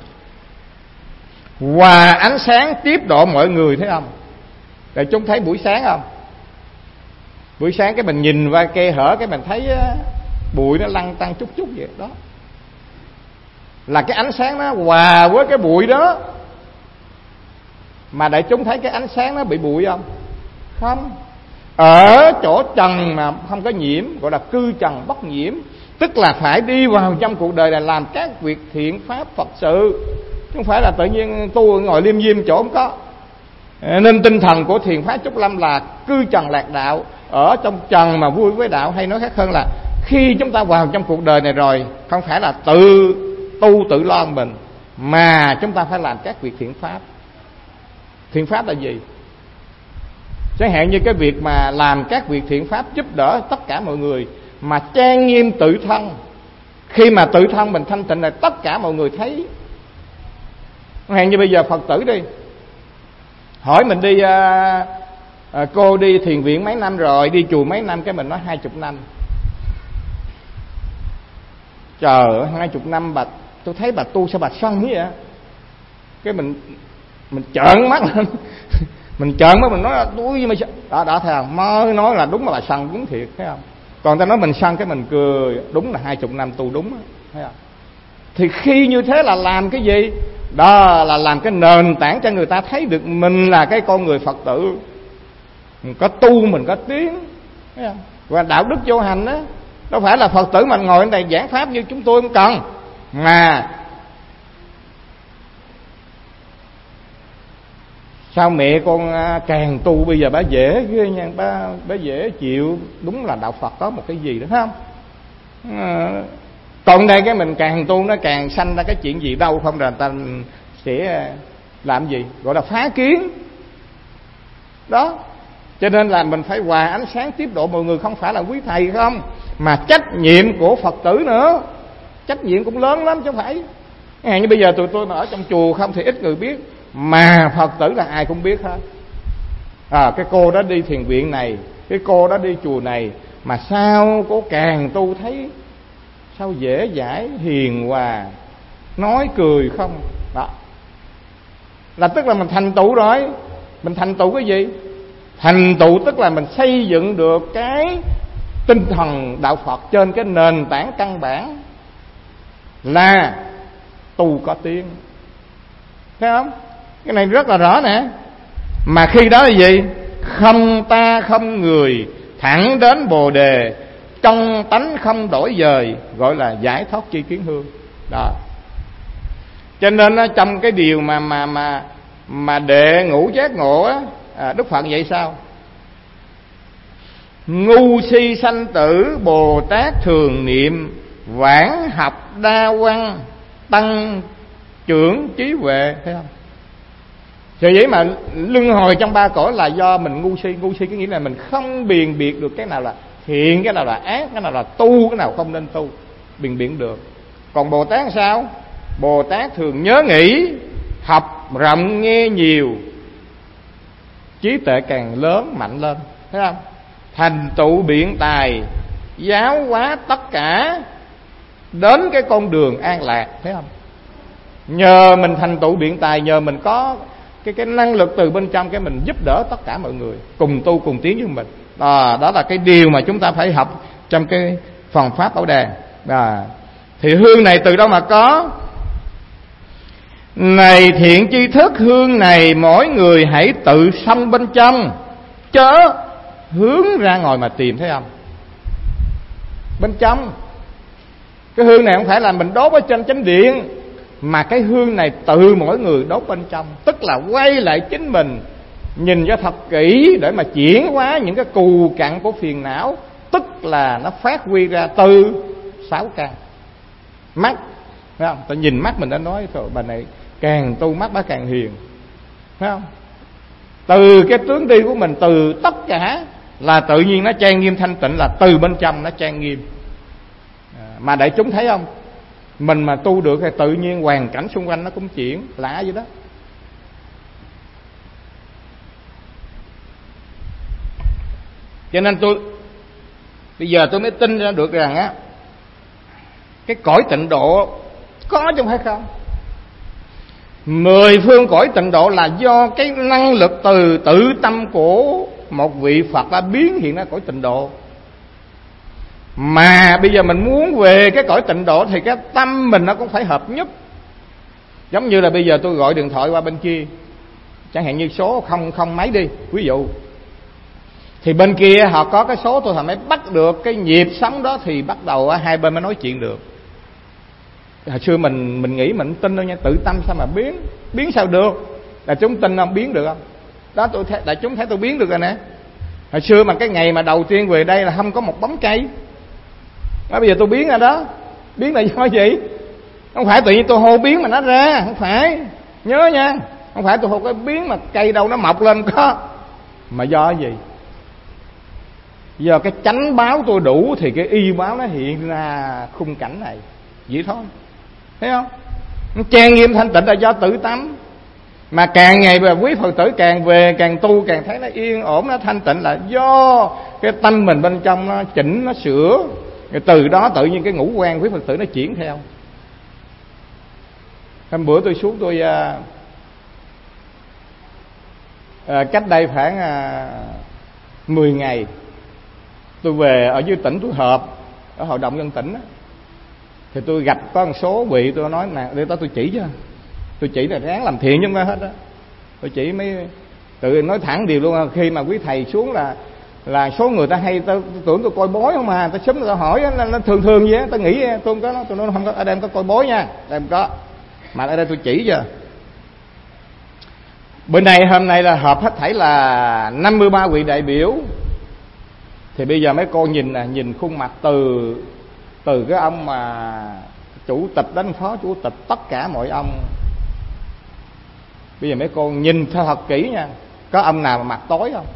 hòa ánh sáng tiếp độ mọi người. Thấy không? Để chúng thấy buổi sáng không? Buổi sáng cái mình nhìn qua khe hở, cái mình thấy bụi nó lăn tăng chút vậy đó, là cái ánh sáng nó hòa với cái bụi đó. Mà đại chúng thấy cái ánh sáng nó bị bụi không? Không. Ở chỗ trần mà không có nhiễm, gọi là cư trần bất nhiễm. Tức là phải đi vào trong cuộc đời này làm các việc thiện pháp Phật sự, chứ không phải là tự nhiên tu ngồi liêm diêm chỗ không có. Nên tinh thần của thiền pháp Trúc Lâm là cư trần lạc đạo, ở trong trần mà vui với đạo. Hay nói khác hơn là khi chúng ta vào trong cuộc đời này rồi, không phải là tự tu tự lo mình, mà chúng ta phải làm các việc thiện pháp. Thiện pháp là gì? Chẳng hạn như cái việc mà làm các việc thiện pháp giúp đỡ tất cả mọi người, mà trang nghiêm tự thân. Khi mà tự thân mình thanh tịnh là tất cả mọi người thấy. Chẳng hạn như bây giờ Phật tử đi, hỏi mình đi cô đi thiền viện mấy năm rồi, đi chùa mấy năm, cái mình nói 20 năm. Trời ơi, 20 năm bà, tôi thấy bà tu sao bà sân thế vậy? Cái mình trợn mắt lên mình trợn mắt, mình nói là tôi mà đó thấy không? Mới nói là đúng là bà sân, đúng thiệt, thấy không? Còn ta nói mình sân, cái mình cười, đúng là 20 năm tu đúng, thấy không? Thì khi như thế là làm cái gì? Đó là làm cái nền tảng cho người ta thấy được mình là cái con người Phật tử, mình có tu, mình có tiếng, thấy không? Và đạo đức vô hành đó, đâu phải là Phật tử mình ngồi ở đây giảng pháp như chúng tôi không cần, mà sao mẹ con càng tu bây giờ bà dễ ghê nha, bà dễ chịu. Đúng là đạo Phật có một cái gì đó, thấy không? Còn đây cái mình càng tu nó càng sanh ra cái chuyện gì đâu không, rồi ta sẽ làm gì? Gọi là phá kiến đó. Cho nên là mình phải hòa ánh sáng tiếp độ mọi người, không phải là quý thầy không, mà trách nhiệm của Phật tử nữa. Trách nhiệm cũng lớn lắm chứ không phải. Như bây giờ tụi tôi mà ở trong chùa không thì ít người biết, mà Phật tử là ai cũng biết hết. Cái cô đó đi thiền viện này, cái cô đó đi chùa này, Mà sao cô càng tu thấy sao dễ dãi, hiền hòa, nói cười không. Đó là tức là mình thành tựu rồi. Mình thành tựu cái gì? Thành tựu tức là mình xây dựng được cái tinh thần đạo Phật trên cái nền tảng căn bản là tu có tiếng. Thấy không? Cái này rất là rõ nè. Mà khi đó là gì? Không ta không người, thẳng đến Bồ đề, trong tánh không đổi dời, gọi là giải thoát chi kiến hương. Đó. Cho nên trong cái điều mà đệ ngũ giác ngộ á, Đức Phật vậy sao? Ngu si sanh tử Bồ Tát thường niệm, vãng học đa văn, tăng trưởng trí huệ. Thấy không? Vì vậy mà luân hồi trong ba cõi là do mình ngu si. Ngu si cái nghĩa là mình không biền biệt được cái nào là thiện, cái nào là ác, cái nào là tu, cái nào không nên tu, biền biệt được. Còn Bồ Tát sao? Bồ Tát thường nhớ nghĩ, học rộng nghe nhiều, trí tuệ càng lớn mạnh lên. Thấy không? Thành tựu biện tài, giáo hóa tất cả, đến cái con đường an lạc. Thấy không? Nhờ mình thành tựu biện tài, nhờ mình có cái năng lực từ bên trong, cái mình giúp đỡ tất cả mọi người cùng tu cùng tiến với mình. Đó là cái điều mà chúng ta phải học trong cái phần pháp Bảo Đàn. Thì hương này từ đâu mà có? Này thiện tri thức, hương này mỗi người hãy tự xông bên trong, chớ hướng ra ngoài mà tìm. Thấy không? Bên trong. Cái hương này không phải là mình đốt ở trên chánh điện, mà cái hương này tự mỗi người đốt bên trong. Tức là quay lại chính mình, nhìn cho thật kỹ để mà chuyển hóa những cái cù cặn của phiền não. Tức là nó phát huy ra từ 6 căn. Mắt, thấy không? Ta nhìn mắt mình đã nói thôi, bà này càng tu mắt bà càng hiền. Thấy không? Từ cái tướng đi của mình, từ tất cả là tự nhiên nó trang nghiêm thanh tịnh, là từ bên trong nó trang nghiêm. Mà đại chúng thấy không? Mình mà tu được thì tự nhiên hoàn cảnh xung quanh nó cũng chuyển. Lạ vậy đó. Cho nên bây giờ tôi mới tin ra được rằng á, cái cõi tịnh độ có chứ không phải không. 10 phương cõi tịnh độ là do cái năng lực từ tự tâm của một vị Phật đã biến hiện ra cõi tịnh độ. Mà bây giờ mình muốn về cái cõi tịnh độ thì cái tâm mình nó cũng phải hợp nhất. Giống như là bây giờ tôi gọi điện thoại qua bên kia, chẳng hạn như số 00 mấy đi, ví dụ, thì bên kia họ có cái số tôi mới bắt được cái nhịp sống đó, thì bắt đầu hai bên mới nói chuyện được. Hồi xưa mình nghĩ mình tin đâu nha, tự tâm sao mà biến sao được? Là chúng tin không? Biến được không? Đó, đại chúng thấy tôi biến được rồi nè. Hồi xưa mà cái ngày mà đầu tiên về đây là không có một bóng cây. Đó, bây giờ tôi biến ra đó. Biến là do gì? Không phải tự nhiên tôi hô biến mà nó ra, không phải. Nhớ nha, không phải tôi hô cái biến mà cây đâu nó mọc lên có. Mà do gì? Do cái chánh báo tôi đủ thì cái y báo nó hiện ra khung cảnh này. Vậy thôi. Thấy không? Nó trang nghiêm thanh tịnh là do tự tâm. Mà càng ngày mà quý Phật tử càng về càng tu càng thấy nó yên ổn, nó thanh tịnh là do cái tâm mình bên trong nó chỉnh, nó sửa. Rồi từ đó tự nhiên cái ngũ quan quý Phật tử nó chuyển theo. Hôm bữa tôi xuống tôi cách đây khoảng 10 ngày tôi về ở dưới tỉnh tôi họp ở hội đồng dân tỉnh đó. Thì tôi gặp có một số vị, tôi nói nè, để tôi chỉ cho. Tôi chỉ là ráng làm thiện chứ không có hết đó. Tôi chỉ mấy tự nói thẳng điều luôn. Khi mà quý thầy xuống là số người ta hay tôi tưởng tôi coi bói không à, ta sớm người ta hỏi nó thường vậy, ta nghĩ tôi không có, tôi nói không có, ở đây em có coi bói nha, đây em có, mà ở đây tôi chỉ cho. Bữa nay hôm nay là họp hết thảy là 53 vị đại biểu. Thì bây giờ mấy cô nhìn nè, nhìn khuôn mặt từ cái ông mà chủ tịch đến phó chủ tịch, tất cả mọi ông. Bây giờ mấy cô nhìn thật kỹ nha, có ông nào mà mặt tối không?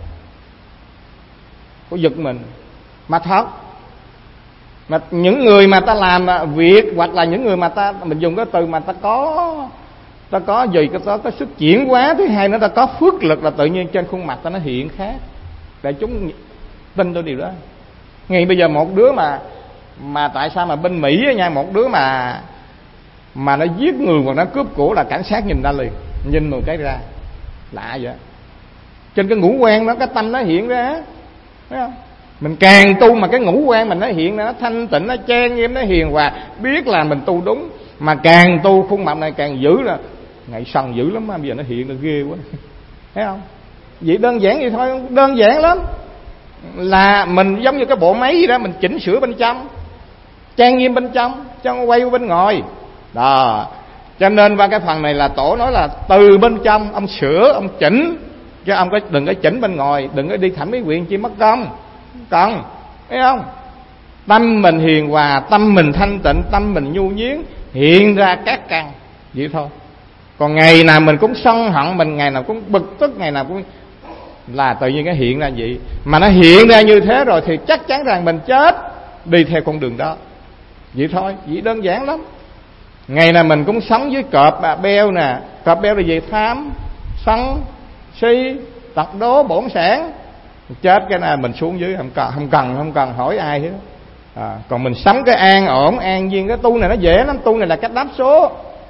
Có giật mình. Mà thật, mà những người mà ta làm việc, hoặc là những người mà mình dùng cái từ mà ta có gì, có sức chuyển hóa. Thứ hai nữa, ta có phước lực là tự nhiên trên khuôn mặt ta nó hiện khác. Để chúng tin tôi điều đó. Ngay bây giờ một đứa mà tại sao mà bên Mỹ á nha, một đứa mà nó giết người hoặc nó cướp của là cảnh sát nhìn ra liền, nhìn một cái ra, lạ vậy. Trên cái ngũ quan đó, cái tâm nó hiện ra, thấy không? Mình càng tu mà cái ngũ quan mình nó hiện ra, nó thanh tịnh, nó trang nghiêm, nó hiền hòa, biết là mình tu đúng. Mà càng tu khuôn mặt này càng dữ, là ngày sần dữ lắm, bây giờ nó hiện, nó ghê quá. Thấy không? Vậy đơn giản vậy thôi, đơn giản lắm. Là mình giống như cái bộ máy gì đó, mình chỉnh sửa bên trong, trang nghiêm bên trong, chứ không quay bên ngoài. Đó. Cho nên qua cái phần này là Tổ nói là từ bên trong ông sửa, ông chỉnh, chứ ông đừng có chỉnh bên ngoài, đừng có đi thẩm mỹ viện chi mất công. Cần, thấy không? Tâm mình hiền hòa, tâm mình thanh tịnh, tâm mình nhu nhuyến, hiện ra các căn, vậy thôi. Còn ngày nào mình cũng sân hận, mình ngày nào cũng bực tức, ngày nào cũng là tự nhiên cái hiện ra vậy. Mà nó hiện ra như thế rồi thì chắc chắn rằng mình chết đi theo con đường đó. Vậy thôi, vậy đơn giản lắm. Ngày nào mình cũng sống với cọp beo nè. Cọp beo là gì? Tham, sân, si, tật đố, bổn sản. Chết cái này mình xuống dưới, không cần hỏi ai hết. Còn mình sống cái an ổn, an nhiên. Cái tu này nó dễ lắm, tu này là cách đáp số.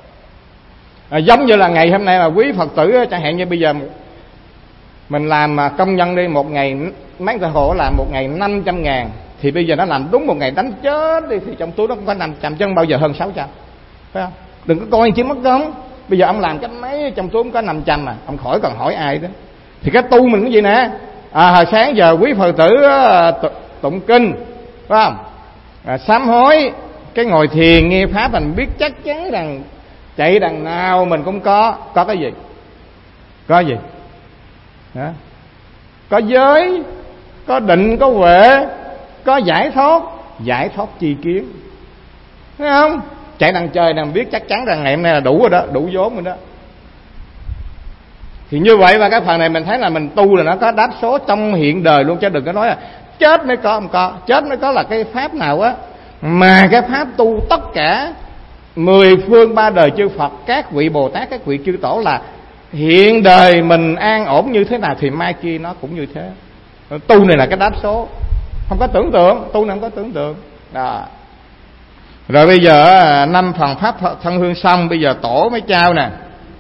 Giống như là ngày hôm nay mà quý Phật tử, chẳng hạn như bây giờ mình làm công nhân đi, một ngày mấy người hộ làm một ngày 500.000, thì bây giờ nó làm đúng một ngày đánh chết đi thì trong túi nó cũng có 500, chứ không bao giờ hơn 600, phải không? Đừng có coi chỉ mất công. Bây giờ ông làm cái mấy trong túi cũng có 500 mà ông khỏi cần hỏi ai đó. Thì cái tu mình cũng vậy nè. Hồi sáng giờ quý Phật tử tụng kinh, phải không? Sám hối, cái ngồi thiền nghe pháp, mình biết chắc chắn rằng chạy đằng nào mình cũng có cái gì? Có gì? Đó. Có giới, có định, có huệ, có giải thoát chi kiến, thấy không? Chạy đằng trời đằng biết chắc chắn rằng ngày hôm nay là đủ rồi đó, đủ vốn rồi đó. Thì như vậy và cái phần này mình thấy là mình tu là nó có đáp số trong hiện đời luôn, chứ đừng có nói là chết mới có, không có. Chết mới có là cái pháp nào á mà cái pháp tu tất cả 10 phương 3 đời chư Phật, các vị Bồ Tát, các vị chư Tổ là hiện đời mình an ổn như thế nào thì mai kia nó cũng như thế. Tu này là cái đáp số, không có tưởng tượng, tu này không có tưởng tượng. Đó. Rồi bây giờ 5 phần pháp thân hương xong, bây giờ Tổ mới trao nè.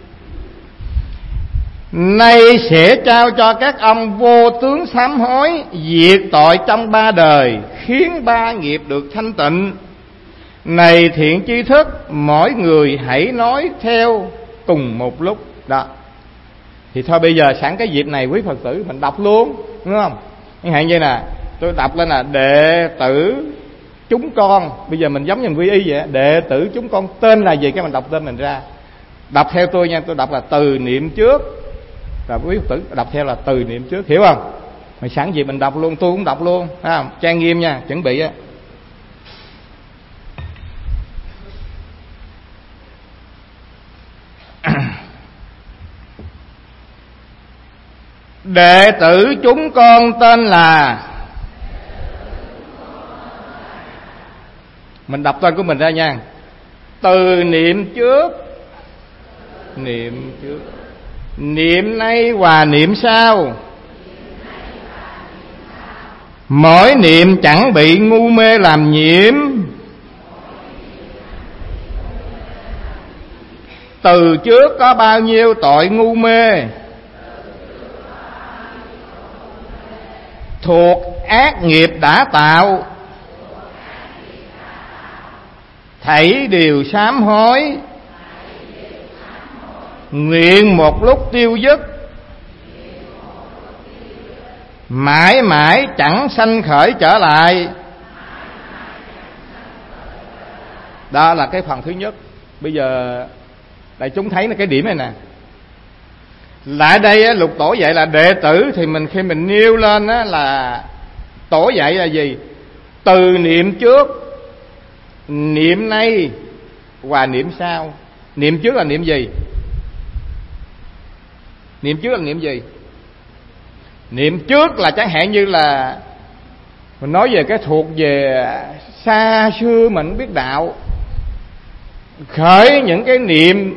Nay sẽ trao cho các ông vô tướng sám hối, diệt tội trong 3 đời, khiến 3 nghiệp được thanh tịnh. Này thiện tri thức, mỗi người hãy nói theo cùng một lúc. Đó. Thì thôi bây giờ sẵn cái dịp này quý Phật tử mình đọc luôn, đúng không? Chẳng hạn như nè, tôi đọc lên là đệ tử chúng con. Bây giờ mình giống như quy y vậy, đệ tử chúng con tên là gì, cái mình đọc tên mình ra. Đọc theo tôi nha, tôi đọc là từ niệm trước. Rồi quý Phật tử đọc theo là từ niệm trước, hiểu không? Mà sẵn gì mình đọc luôn, tôi cũng đọc luôn, thấy không? Trang nghiêm nha, chuẩn bị á. Đệ tử chúng con tên là, mình đọc tên của mình ra nha. Từ niệm trước, niệm trước, niệm nay và niệm sau, mỗi niệm chẳng bị ngu mê làm nhiễm. Từ trước có bao nhiêu tội ngu mê, thuộc ác nghiệp đã tạo, thảy đều sám hối, nguyện một lúc tiêu dứt, mãi mãi chẳng sanh khởi trở lại. Đó là cái phần thứ nhất. Bây giờ đại chúng thấy là cái điểm này nè. Lại đây Lục Tổ dạy là đệ tử, thì mình khi mình nêu lên á là Tổ dạy là gì? Từ niệm trước, niệm nay và niệm sau. Niệm trước là niệm gì? Niệm trước là niệm gì? Niệm trước là chẳng hạn như là mình nói về cái thuộc về xa xưa mình biết đạo, khởi những cái niệm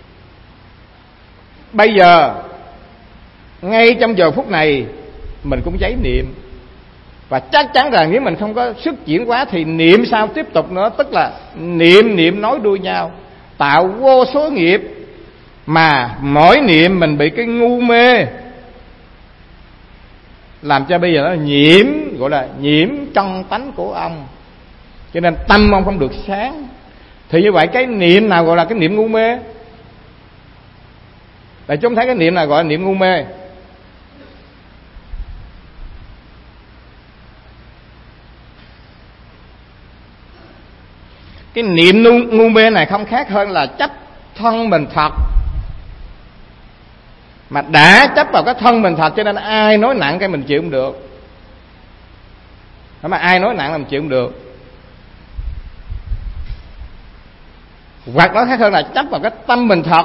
bây giờ ngay trong giờ phút này mình cũng giấy niệm. Và chắc chắn rằng nếu mình không có sức chuyển hóa thì niệm sao tiếp tục nữa. Tức là niệm nối đuôi nhau, tạo vô số nghiệp, mà mỗi niệm mình bị cái ngu mê làm cho bây giờ nó nhiễm, gọi là nhiễm trong tánh của ông, cho nên tâm ông không được sáng. Thì như vậy cái niệm nào gọi là cái niệm ngu mê? Để chúng thấy cái niệm nào gọi là niệm ngu mê? Cái niệm ngu mê này không khác hơn là chấp thân mình thật. Mà đã chấp vào cái thân mình thật cho nên ai nói nặng cái mình chịu không được. Mà ai nói nặng là mình chịu không được. Hoặc nói khác hơn là chấp vào cái tâm mình thật,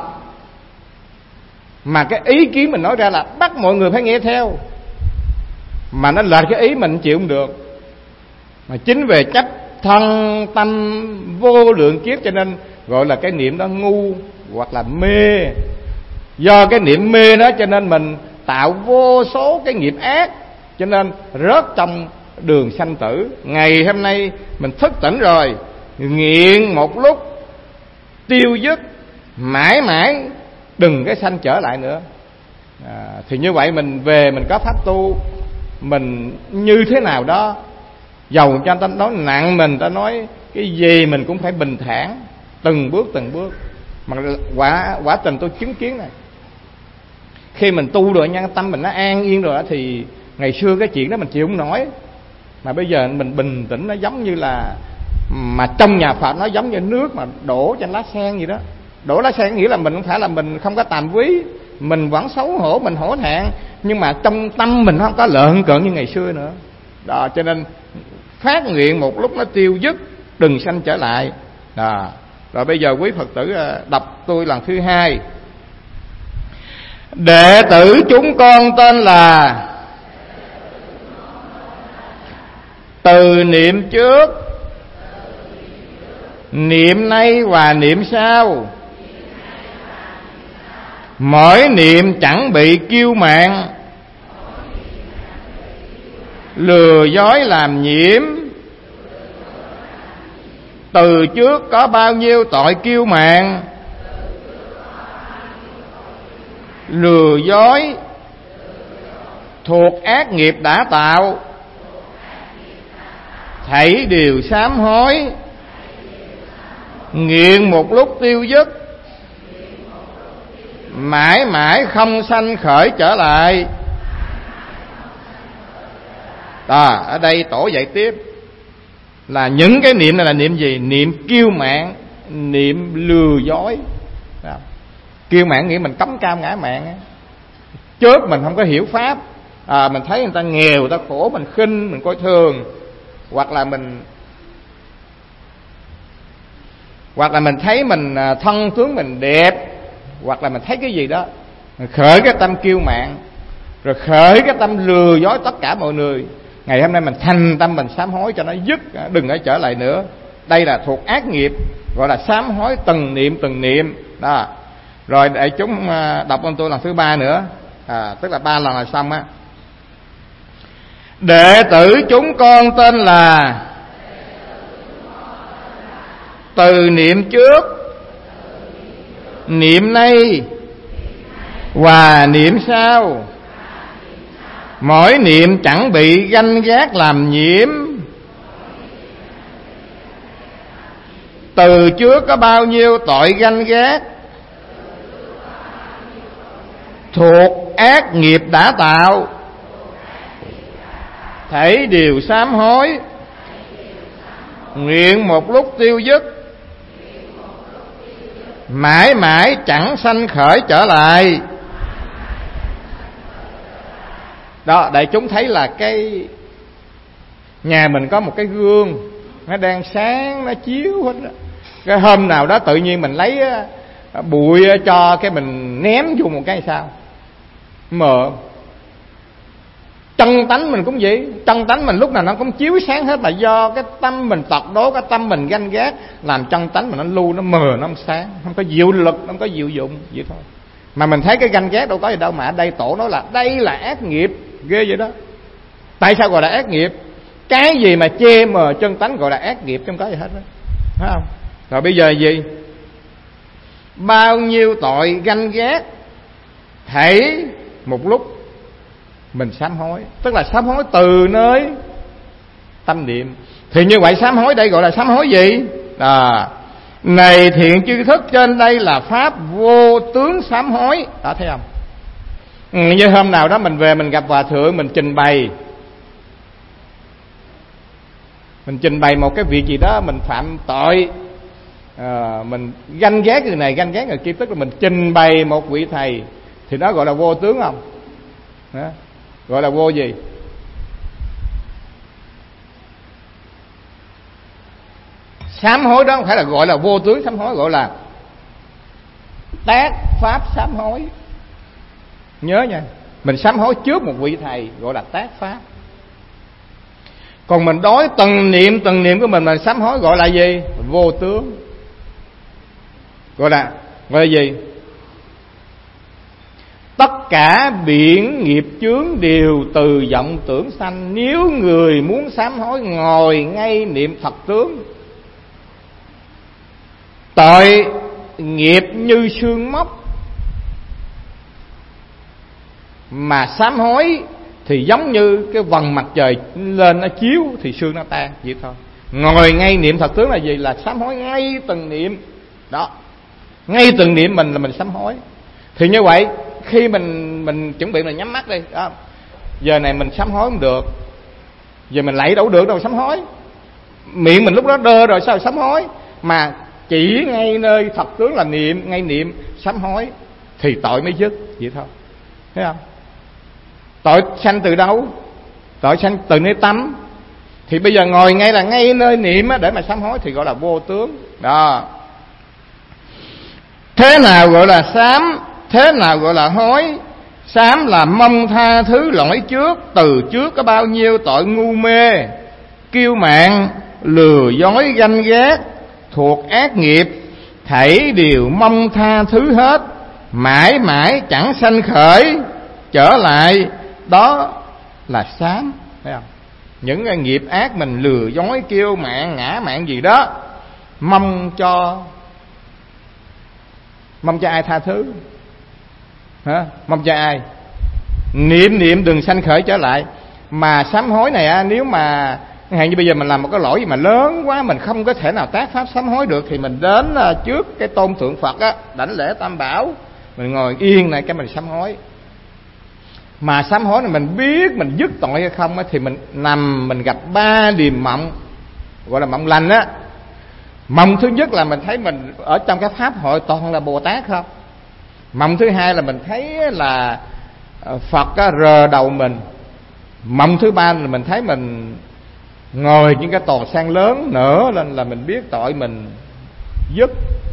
mà cái ý kiến mình nói ra là bắt mọi người phải nghe theo, mà nó lệch cái ý mình chịu không được. Mà chính về chấp thân tâm vô lượng kiếp cho nên gọi là cái niệm đó ngu hoặc là mê. Do cái niệm mê đó cho nên mình tạo vô số cái nghiệp ác, cho nên rớt trong đường sanh tử. Ngày hôm nay mình thức tỉnh rồi, nghiện một lúc tiêu dứt, mãi mãi đừng cái sanh trở lại nữa. Thì như vậy mình về mình có pháp tu, mình như thế nào đó, dầu cho ta nói nặng mình, ta nói cái gì mình cũng phải bình thản, từng bước. Mà quả tình tôi chứng kiến này, khi mình tu rồi nha, tâm mình nó an yên rồi đó, thì ngày xưa cái chuyện đó mình chịu không nổi. Mà bây giờ mình bình tĩnh, nó giống như là, mà trong nhà Phật nó giống như nước mà đổ trên lá sen gì đó. Đổ lá sen nghĩa là mình không phải là mình không có tàm quý, mình vẫn xấu hổ, mình hổ thẹn, nhưng mà trong tâm mình không có lợn cợn như ngày xưa nữa đó. Cho nên phát nguyện một lúc nó tiêu dứt, đừng sanh trở lại đó. Rồi bây giờ quý Phật tử đọc tôi lần thứ hai. Đệ tử chúng con tên là từ niệm trước, niệm nay và niệm sau, mỗi niệm chẳng bị kiêu mạn, lừa dối làm nhiễm. Từ trước có bao nhiêu tội kiêu mạn, lừa dối, thuộc ác nghiệp đã tạo, thảy đều sám hối, nghiện một lúc tiêu dứt, mãi mãi không sanh khởi trở lại. Ở đây tổ dạy tiếp là những cái niệm này là niệm gì? Niệm kiêu mạn, niệm lừa dối. Kiêu mạn nghĩa mình cấm cao ngã mạn, chớp mình không có hiểu pháp. Mình thấy người ta nghèo, người ta khổ, mình khinh, mình coi thường, hoặc là mình thấy mình thân tướng mình đẹp, hoặc là mình thấy cái gì đó, mình khởi cái tâm kiêu mạn, rồi khởi cái tâm lừa dối tất cả mọi người. Ngày hôm nay mình thành tâm mình sám hối cho nó dứt, đừng có trở lại nữa. Đây là thuộc ác nghiệp, gọi là sám hối từng niệm đó. Rồi để chúng đọc con tôi lần thứ ba nữa, tức là 3 lần là xong á. Đệ tử chúng con tên là từ niệm trước, niệm nay và niệm sau, mỗi niệm chẳng bị ganh ghét làm nhiễm. Từ trước có bao nhiêu tội ganh ghét, thuộc ác nghiệp đã tạo, thảy đều sám hối, nguyện một lúc tiêu dứt, mãi mãi chẳng sanh khởi trở lại. Đó, đại chúng thấy là cái nhà mình có một cái gương, nó đang sáng, nó chiếu hết đó. Cái hôm nào đó tự nhiên mình lấy bụi cho cái mình ném vô một cái sao mờ. Chân tánh mình cũng vậy, chân tánh mình lúc nào nó cũng chiếu sáng hết, là do cái tâm mình tật đố, cái tâm mình ganh ghét làm chân tánh mình nó lu, nó mờ, nó không sáng, không có diệu lực, không có diệu dụng vậy thôi. Mà mình thấy cái ganh ghét đâu có gì đâu, mà ở đây tổ nói là đây là ác nghiệp ghê vậy đó. Tại sao gọi là ác nghiệp? Cái gì mà che mờ chân tánh gọi là ác nghiệp, không có gì hết đó, phải không? Rồi bây giờ gì? Bao nhiêu tội ganh ghét thảy một lúc mình sám hối, tức là sám hối từ nơi tâm niệm. Thì như vậy sám hối đây gọi là sám hối gì? Này thiện chư thức, trên đây là pháp vô tướng sám hối. Đó, thấy không? Như hôm nào đó mình về mình gặp hòa thượng, mình trình bày một cái việc gì đó mình phạm tội, mình ganh ghét người này ganh ghét người kia, tức là mình trình bày một vị thầy, thì đó gọi là vô tướng không? Đó, gọi là vô gì? Sám hối đó không phải là gọi là vô tướng sám hối, gọi là tác pháp sám hối. Nhớ nha, mình sám hối trước một vị thầy gọi là tác pháp. Còn mình đối từng niệm của mình sám hối gọi là gì? Vô tướng. Gọi là gì? Tất cả biển nghiệp chướng đều từ vọng tưởng sanh. Nếu người muốn sám hối, ngồi ngay niệm Phật tướng. Tội nghiệp như sương móc, mà sám hối thì giống như cái vầng mặt trời lên nó chiếu thì sương nó tan, vậy thôi. Ngồi ngay niệm Phật tướng là gì? Là sám hối ngay từng niệm. Đó, ngay từng niệm mình là mình sám hối. Thì như vậy khi mình chuẩn bị mình nhắm mắt đi đó, giờ này mình sám hối không được, giờ mình lạy đâu được đâu sám hối, miệng mình lúc đó đơ rồi sao sám hối, mà chỉ ngay nơi Phật tướng là niệm, ngay niệm sám hối thì tội mới dứt, vậy thôi. Thấy không? Tội sanh từ đâu? Tội sanh từ nơi tâm. Thì bây giờ ngồi ngay là ngay nơi niệm để mà sám hối thì gọi là vô tướng. Đó. Thế nào gọi là sám? Thế nào gọi là hối? Sám là mong tha thứ lỗi trước, từ trước có bao nhiêu tội ngu mê, kiêu mạn, lừa dối, ganh ghét, thuộc ác nghiệp, thảy đều mong tha thứ hết, mãi mãi chẳng sanh khởi trở lại. Đó là sám, thấy không? Những cái nghiệp ác mình lừa dối, kiêu mạn, ngã mạn gì đó, mong cho ai tha thứ? Hả? Mong cho ai? Niệm đừng sanh khởi trở lại. Mà sám hối này nếu mà hạn như bây giờ mình làm một cái lỗi gì mà lớn quá, mình không có thể nào tác pháp sám hối được, thì mình đến trước cái tôn thượng Phật đảnh lễ Tam Bảo, mình ngồi yên này cái mình sám hối. Mà sám hối này mình biết mình dứt tội hay không thì mình nằm mình gặp 3 điềm mộng, gọi là mộng lành á. Mộng thứ nhất là mình thấy mình ở trong cái pháp hội toàn là Bồ Tát không. Mộng thứ hai là mình thấy là Phật rờ đầu mình. Mộng thứ ba là mình thấy mình ngồi những cái tòa sen lớn nữa, lên là mình biết tội mình dứt.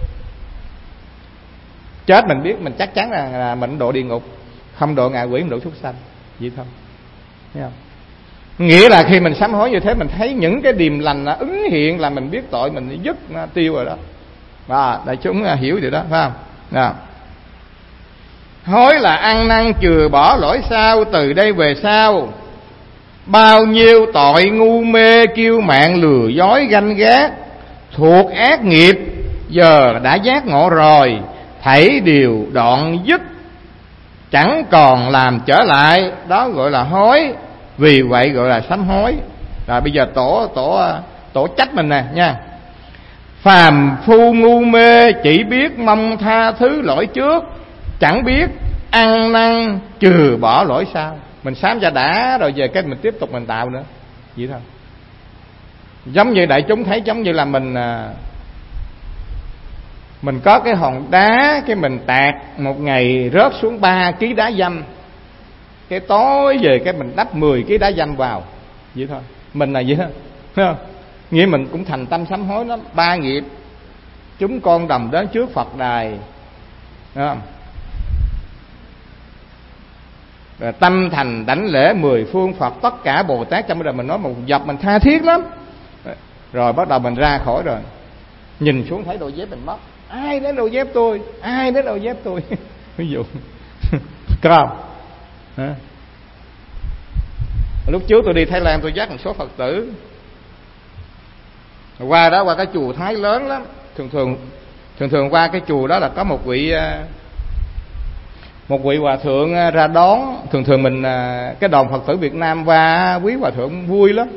Chết mình biết mình chắc chắn là mình độ địa ngục, không độ ngạ quỷ, không độ súc sanh, vậy thôi. Thấy không? Nghĩa là khi mình sám hối như thế, mình thấy những cái điềm lành ứng hiện là mình biết tội mình dứt tiêu rồi đó. Đại chúng hiểu điều đó phải không? Đó. Hối là ăn năn chừa bỏ lỗi sao, từ đây về sau bao nhiêu tội ngu mê, kiêu mạn, lừa dối, ganh ghét, thuộc ác nghiệp, giờ đã giác ngộ rồi, thảy đều đoạn dứt, chẳng còn làm trở lại. Đó gọi là hối. Vì vậy gọi là sám hối. Rồi bây giờ tổ trách mình nè nha. Phàm phu ngu mê, chỉ biết mong tha thứ lỗi trước, chẳng biết ăn năn trừ bỏ lỗi sau. Mình sám ra đã rồi, về cái mình tiếp tục mình tạo nữa, vậy thôi. Giống như đại chúng thấy, giống như là mình có cái hòn đá, cái mình tạt một ngày rớt xuống 3 kg đá dăm, cái tối về cái mình đắp 10 kg đá dăm vào, vậy thôi. Mình là vậy đó, thấy không? Nghĩa mình cũng thành tâm sám hối lắm. 3 nghiệp chúng con đồng đến trước Phật đài, thấy không? Rồi tâm thành đảnh lễ 10 phương Phật, tất cả Bồ Tát. Trong đời mình nói một dọc mình tha thiết lắm. Rồi bắt đầu mình ra khỏi rồi, nhìn xuống thấy đôi dép mình mất. Ai đến đôi dép tôi? Ai đến đôi dép tôi? Ví dụ có không? Lúc trước tôi đi Thái Lan tôi dắt một số Phật tử qua đó, qua cái chùa Thái lớn lắm. Thường qua cái chùa đó là có một vị hòa thượng ra đón. Thường mình cái đoàn Phật tử Việt Nam qua quý hòa thượng vui lắm.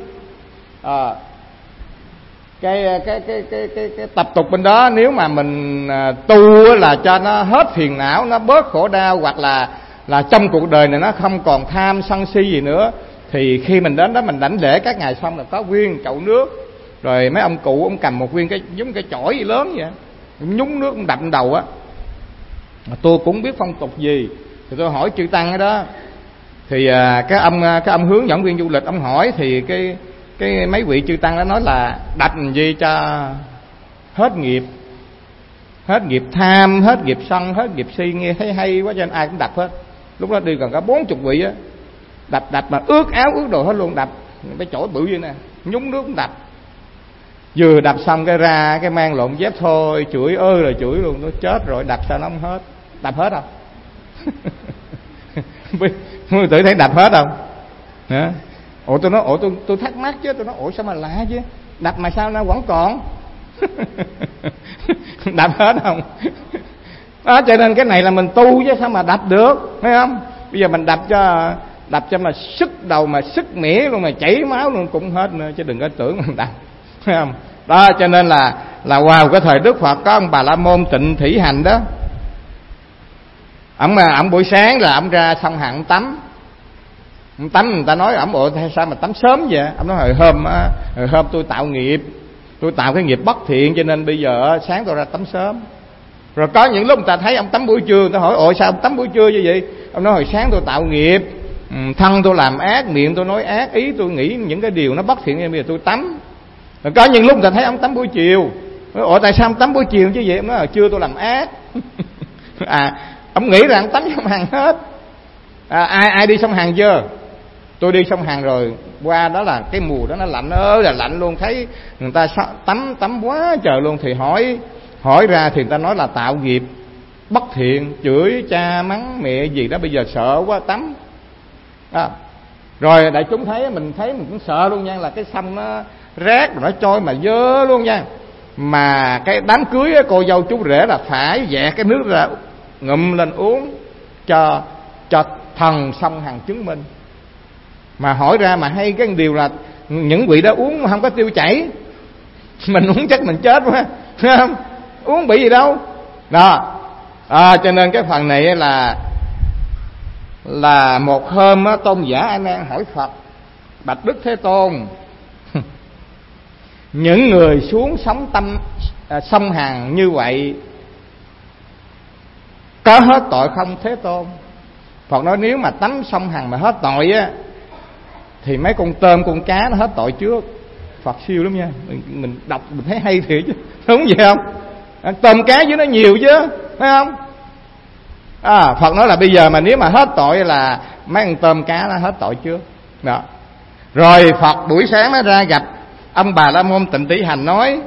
Cái tập tục bên đó, nếu mà mình tu là cho nó hết phiền não, nó bớt khổ đau, hoặc là trong cuộc đời này nó không còn tham sân si gì nữa, thì khi mình đến đó mình đảnh lễ các ngài xong là có nguyên chậu nước, rồi mấy ông cụ ông cầm một viên cái giống cái chổi gì lớn vậy, nhúng nước đập đầu á. Tôi cũng biết phong tục gì thì tôi hỏi chư tăng ở đó, thì cái ông hướng dẫn viên du lịch ông hỏi, thì cái mấy vị chư tăng đó nói là đập gì cho hết nghiệp tham, hết nghiệp sân, hết nghiệp si. Nghe thấy hay quá cho nên ai cũng đập hết. Lúc đó đi gần cả 40 vị á, đập mà ướt áo ướt đồ hết luôn. Đập cái chổi bự vậy nè, nhúng nước đập. Vừa đập xong cái ra cái mang lộn dép thôi, chửi ơi là chửi luôn. Nó chết rồi, đập sao nó không hết? Đập hết không? Quý tử thấy đập hết không? Hả? Tôi nói tôi thắc mắc chứ, tôi nói sao mà lạ chứ, đập mà sao nó vẫn còn? Đập hết không? Đó, cho nên cái này là mình tu chứ sao mà đập được, thấy không? Bây giờ mình đập cho mà sức đầu mà sức mẻ luôn, mà chảy máu luôn cũng hết nữa, chứ đừng có tưởng mình đập, thấy không? Đó, cho nên là vào cái thời Đức Phật có ông Bà La Môn Tịnh Thủy Hành đó, ổng buổi sáng là ổng ra sông Hằng tắm. Người ta nói ổng bộ sao mà tắm sớm vậy? Ông nói hồi hôm tôi tạo nghiệp, tôi tạo cái nghiệp bất thiện, cho nên bây giờ sáng tôi ra tắm sớm. Rồi có những lúc người ta thấy ông tắm buổi trưa, người ta hỏi sao ông tắm buổi trưa như vậy? Ông nói hồi sáng tôi tạo nghiệp, thân tôi làm ác, miệng tôi nói ác, ý tôi nghĩ những cái điều nó bất thiện, nên bây giờ tôi tắm. Rồi có những lúc người ta thấy ông tắm buổi chiều, tại sao ông tắm buổi chiều chứ vậy? Ông nói hồi trưa tôi làm ác. Ông nghĩ rằng tắm sông Hằng hết. Ai đi sông Hằng chưa? Tôi đi sông Hằng rồi, qua đó là cái mùa đó nó lạnh ơi là lạnh luôn, thấy người ta tắm quá trời luôn. Thì hỏi ra thì người ta nói là tạo nghiệp bất thiện, chửi cha mắng mẹ gì đó, bây giờ sợ quá tắm. Rồi đại chúng thấy mình cũng sợ luôn nha, là cái sông nó rác rồi nó trôi mà dơ luôn nha. Mà cái đám cưới á, cô dâu chú rể là phải dẹt cái nước ra ngụm lên uống cho thần sông Hằng chứng minh. Mà hỏi ra mà hay cái điều là những vị đó uống mà không có tiêu chảy, mình uống chắc mình chết quá, thấy không? Uống bị gì đâu đó. Cho nên cái phần này là một hôm á, tôn giả A Nan hỏi Phật: bạch Đức Thế Tôn, những người xuống sông Hằng như vậy có hết tội không Thế Tôn? Phật nói nếu mà tắm sông Hằng mà hết tội á, thì mấy con tôm con cá nó hết tội trước. Phật siêu lắm nha, mình đọc mình thấy hay thiệt chứ, đúng vậy không? Tôm cá với nó nhiều chứ, phải không? Phật nói là bây giờ mà nếu mà hết tội là mấy con tôm cá nó hết tội trước đó. Rồi Phật buổi sáng nó ra gặp ông Bà La Môn Tịnh Tỷ Hành nói: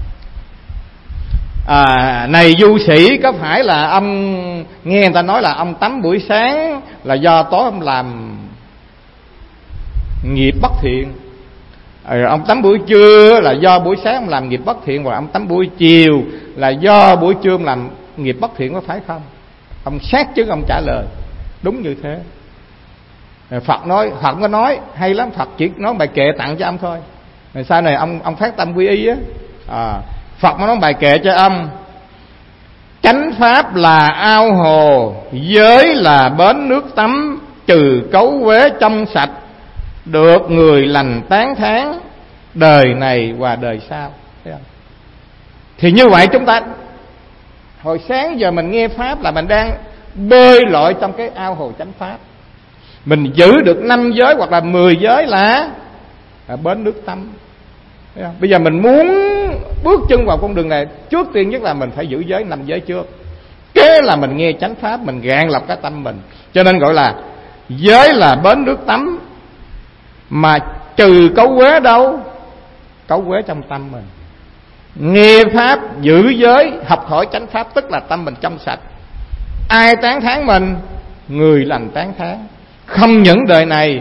này du sĩ, có phải là ông nghe người ta nói là ông tắm buổi sáng là do tối ông làm nghiệp bất thiện, rồi ông tắm buổi trưa là do buổi sáng ông làm nghiệp bất thiện, và ông tắm buổi chiều là do buổi trưa ông làm nghiệp bất thiện, có phải không? Ông xác chứng ông trả lời đúng như thế. Phật có nói hay lắm, Phật chỉ nói bài kệ tặng cho ông thôi. Rồi sau này ông phát tâm quy y á, Phật mới nói bài kệ cho ông: chánh pháp là ao hồ, giới là bến nước tắm, trừ cấu uế trong sạch, được người lành tán thán, đời này và đời sau. Thấy không? Thì như vậy chúng ta hồi sáng giờ mình nghe pháp là mình đang bơi lội trong cái ao hồ chánh pháp. Mình giữ được 5 giới hoặc là 10 giới là bến nước tắm. Bây giờ mình muốn bước chân vào con đường này, trước tiên nhất là mình phải giữ giới 5 giới trước. Kế là mình nghe chánh pháp, mình gạn lọc cái tâm mình. Cho nên gọi là giới là bến nước tắm. Mà trừ cấu uế đâu? Cấu uế trong tâm mình. Nghe pháp, giữ giới, học hỏi chánh pháp, tức là tâm mình trong sạch. Ai tán thán mình? Người lành tán thán. Không những đời này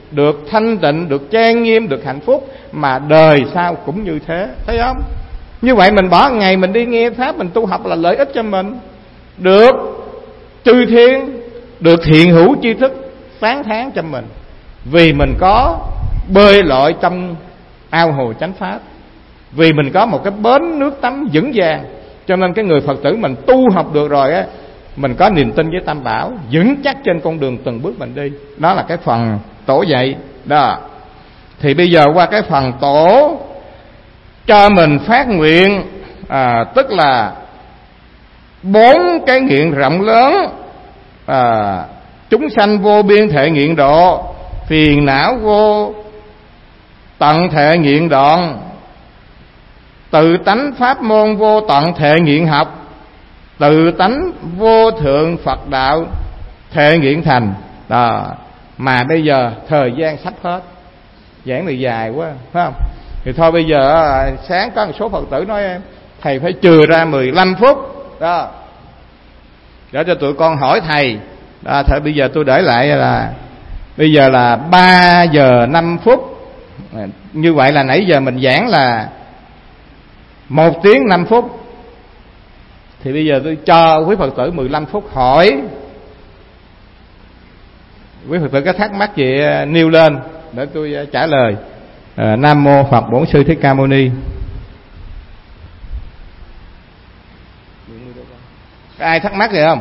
được thanh tịnh, được trang nghiêm, được hạnh phúc, mà đời sau cũng như thế. Thấy không? Như vậy mình bỏ ngày mình đi nghe pháp, mình tu học là lợi ích cho mình, được chư thiên, được thiện hữu tri thức phán thán cho mình, vì mình có bơi lội trong ao hồ chánh pháp, vì mình có một cái bến nước tắm vững vàng. Cho nên cái người Phật tử mình tu học được rồi á, mình có niềm tin với Tam Bảo, vững chắc trên con đường từng bước mình đi. Đó là cái phần tổ dạy đó. Thì bây giờ qua cái phần tổ cho mình phát nguyện, tức là 4 cái nguyện rộng lớn, chúng sanh vô biên thệ nguyện độ, phiền não vô tận thệ nguyện đoạn, tự tánh pháp môn vô tận thệ nguyện học, tự tánh vô thượng Phật đạo thệ nguyện thành. Đó. Mà bây giờ thời gian sắp hết, giảng này dài quá, phải không? Thì thôi bây giờ sáng có một số Phật tử nói em, thầy phải chừa ra 15 phút đó để cho tụi con hỏi thầy. Đó, thôi bây giờ tôi để lại là bây giờ là 3 giờ 5 phút. Như vậy là nãy giờ mình giảng là 1 tiếng 5 phút. Thì bây giờ tôi cho quý Phật tử 15 phút hỏi. Quý Phật tử có thắc mắc gì nêu lên để tôi trả lời. Nam mô Phật Bổn Sư Thích Ca Mâu Ni. Có ai thắc mắc gì không?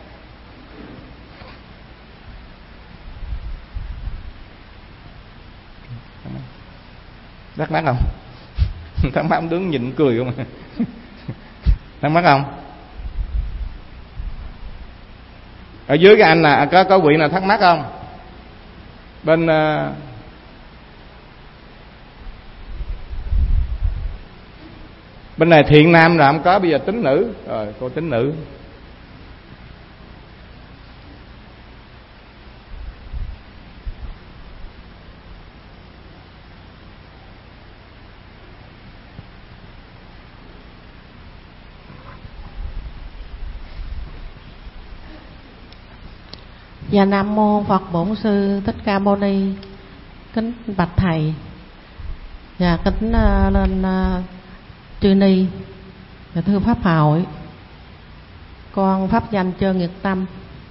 Thắc mắc không? Thắc mắc ông đứng nhìn cười không? Thắc mắc không? Ở dưới cái anh là có vị nào thắc mắc không? Bên này thiện nam là không có, bây giờ tính nữ. Rồi cô tính nữ. Dạ Nam mô Phật Bổn Sư Thích Ca Mâu Ni. Kính bạch thầy. Dạ kính lên chư ni. Dạ thưa pháp hội, con pháp danh Trơn Nguyệt Tâm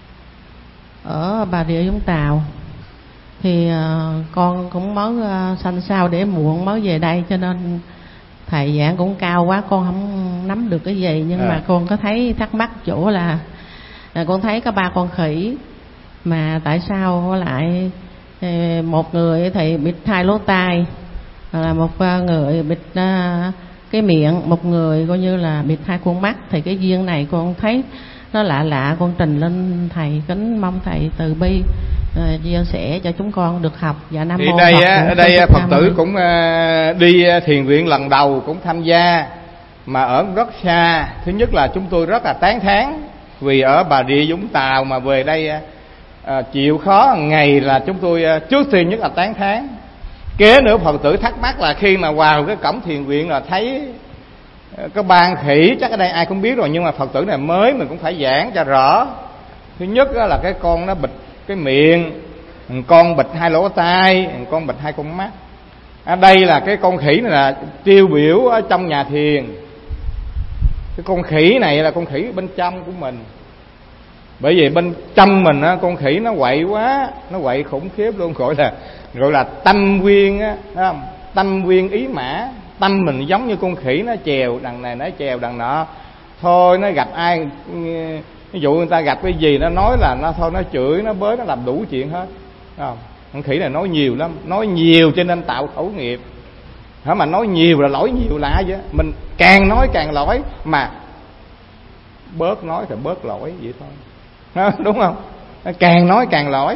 ở Bà Rịa Vũng Tàu. Thì con cũng mới sanh sao để muộn mới về đây, cho nên thầy giảng cũng cao quá con không nắm được cái gì. Nhưng mà con có thấy thắc mắc chỗ là con thấy có 3 con khỉ, mà tại sao lại một người thì bịt 2 lỗ tai, là một người bịt cái miệng, một người coi như là bịt 2 con mắt. Thì cái duyên này con thấy nó lạ lạ, con trình lên thầy, kính mong thầy từ bi chia sẻ cho chúng con được học. Dạ Nam mô đây Phật. Ở đây Phật tử cũng đi thiền viện lần đầu cũng tham gia, mà ở rất xa. Thứ nhất là chúng tôi rất là tán thán, vì ở Bà Rịa Vũng Tàu mà về đây chịu khó ngày là chúng tôi trước tiên nhất là tán thán. Kế nữa Phật tử thắc mắc là khi mà vào cái cổng thiền viện là thấy có 3 khỉ, chắc ở đây ai cũng biết rồi, nhưng mà Phật tử này mới mình cũng phải giảng cho rõ. Thứ nhất là cái con nó bịt cái miệng, con bịt 2 lỗ tai, con bịt 2 con mắt. Ở đây là cái con khỉ này là tiêu biểu ở trong nhà thiền. Cái con khỉ này là con khỉ bên trong của mình. Bởi vì bên trong mình á, con khỉ nó quậy quá, nó quậy khủng khiếp luôn, gọi là tâm nguyên á, thấy không? Tâm nguyên ý mã. Tâm mình giống như con khỉ, nó chèo đằng này, nó chèo đằng nọ. Thôi nó gặp ai, ví dụ người ta gặp cái gì nó nói là nó thôi, nó chửi, nó bới, nó làm đủ chuyện hết, thấy không? Con khỉ này nói nhiều lắm, nói nhiều cho nên tạo khẩu nghiệp. Hả, mà nói nhiều là lỗi nhiều lạ vậy. Mình càng nói càng lỗi, mà bớt nói thì bớt lỗi vậy thôi. Đúng không? Càng nói càng lỗi.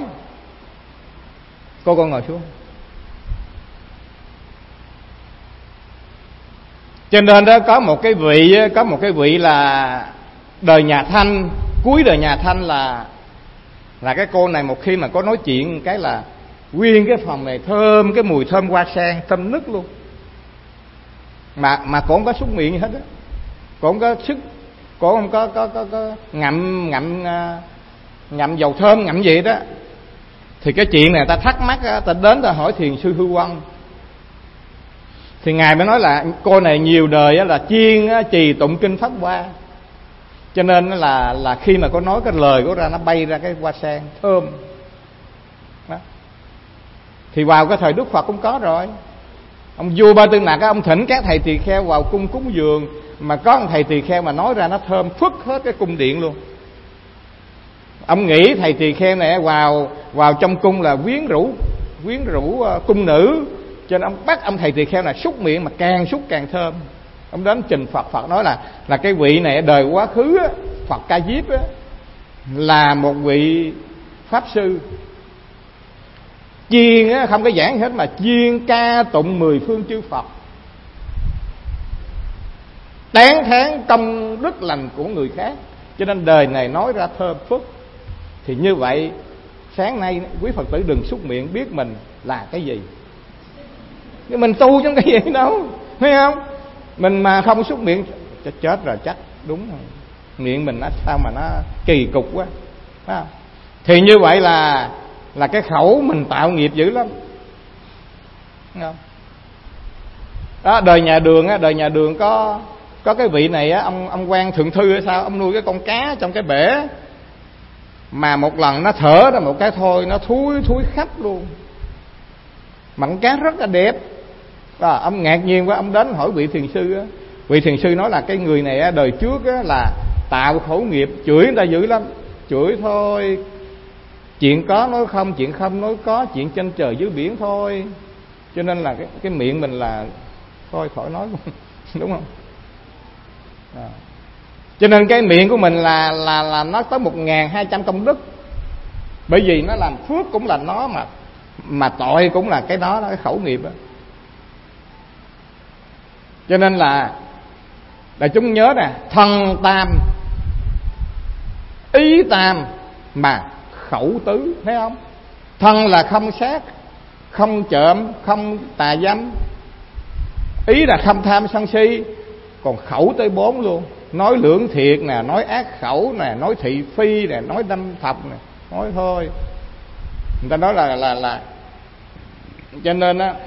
Cô con ngồi xuống. Cho nên đó có một cái vị là đời nhà Thanh, cuối đời nhà Thanh là cái cô này một khi mà có nói chuyện cái là nguyên cái phòng này thơm, cái mùi thơm hoa sen, thơm nức luôn. Mà cô không có xúc miệng gì hết á. Cô không có sức, cô không có ngậm dầu thơm, ngậm gì đó. Thì cái chuyện này ta thắc mắc, ta đến ta hỏi thiền sư Hư Vân. Thì ngài mới nói là cô này nhiều đời là chuyên trì tụng kinh Pháp Hoa, cho nên là khi mà cô nói cái lời của ra, nó bay ra cái hoa sen thơm đó. Thì vào cái thời Đức Phật cũng có rồi. Ông vua Ba Tư Nặc ông thỉnh các thầy tỳ kheo vào cung cúng dường, mà có một thầy tỳ kheo mà nói ra nó thơm phức hết cái cung điện luôn. Ông nghĩ thầy tỳ kheo này vào trong cung là quyến rũ cung nữ, cho nên ông bắt ông thầy tỳ kheo này xúc miệng, mà càng xúc càng thơm. Ông đến trình Phật, Phật nói là cái vị này đời quá khứ á, Phật Ca Diếp á, là một vị pháp sư chuyên á, không có giảng hết mà chuyên ca tụng 10 phương chư Phật, tán thán công đức lành của người khác, cho nên đời này nói ra thơm phức. Thì như vậy sáng nay quý Phật tử đừng xúc miệng biết mình là cái gì. Nhưng mình tu trong cái gì đâu, thấy không? Mình mà không xúc miệng chết rồi, chắc đúng rồi. Miệng mình nó sao mà nó kỳ cục quá, phải không? Thì như vậy là cái khẩu mình tạo nghiệp dữ lắm, thấy không? Đó, đời nhà Đường có cái vị này á, ông quan thượng thư hay sao, ông nuôi cái con cá trong cái bể, mà một lần nó thở ra một cái thôi nó thúi khắp luôn, mà con cá rất là đẹp. Ông ngạc nhiên quá, ông đến hỏi vị thiền sư á. Vị thiền sư nói là cái người này á, đời trước á, là tạo khẩu nghiệp, chửi người ta dữ lắm, chửi thôi, chuyện có nói không, chuyện không nói có, chuyện trên trời dưới biển thôi. Cho nên là cái miệng mình là thôi khỏi nói luôn. Đúng không? Cho nên cái miệng của mình là nó tới 1.200 công đức. Bởi vì nó làm phước cũng là nó, mà tội cũng là cái đó, cái khẩu nghiệp đó. Cho nên là đại chúng nhớ nè, thân tam, ý tam, mà khẩu tứ, thấy không? Thân là không sát, không trộm, không tà dâm, ý là không tham sân si, còn khẩu tới 4 luôn. Nói lưỡng thiệt nè, nói ác khẩu nè, nói thị phi nè, nói đâm thọc nè, nói thôi. Người ta nói là cho nên á,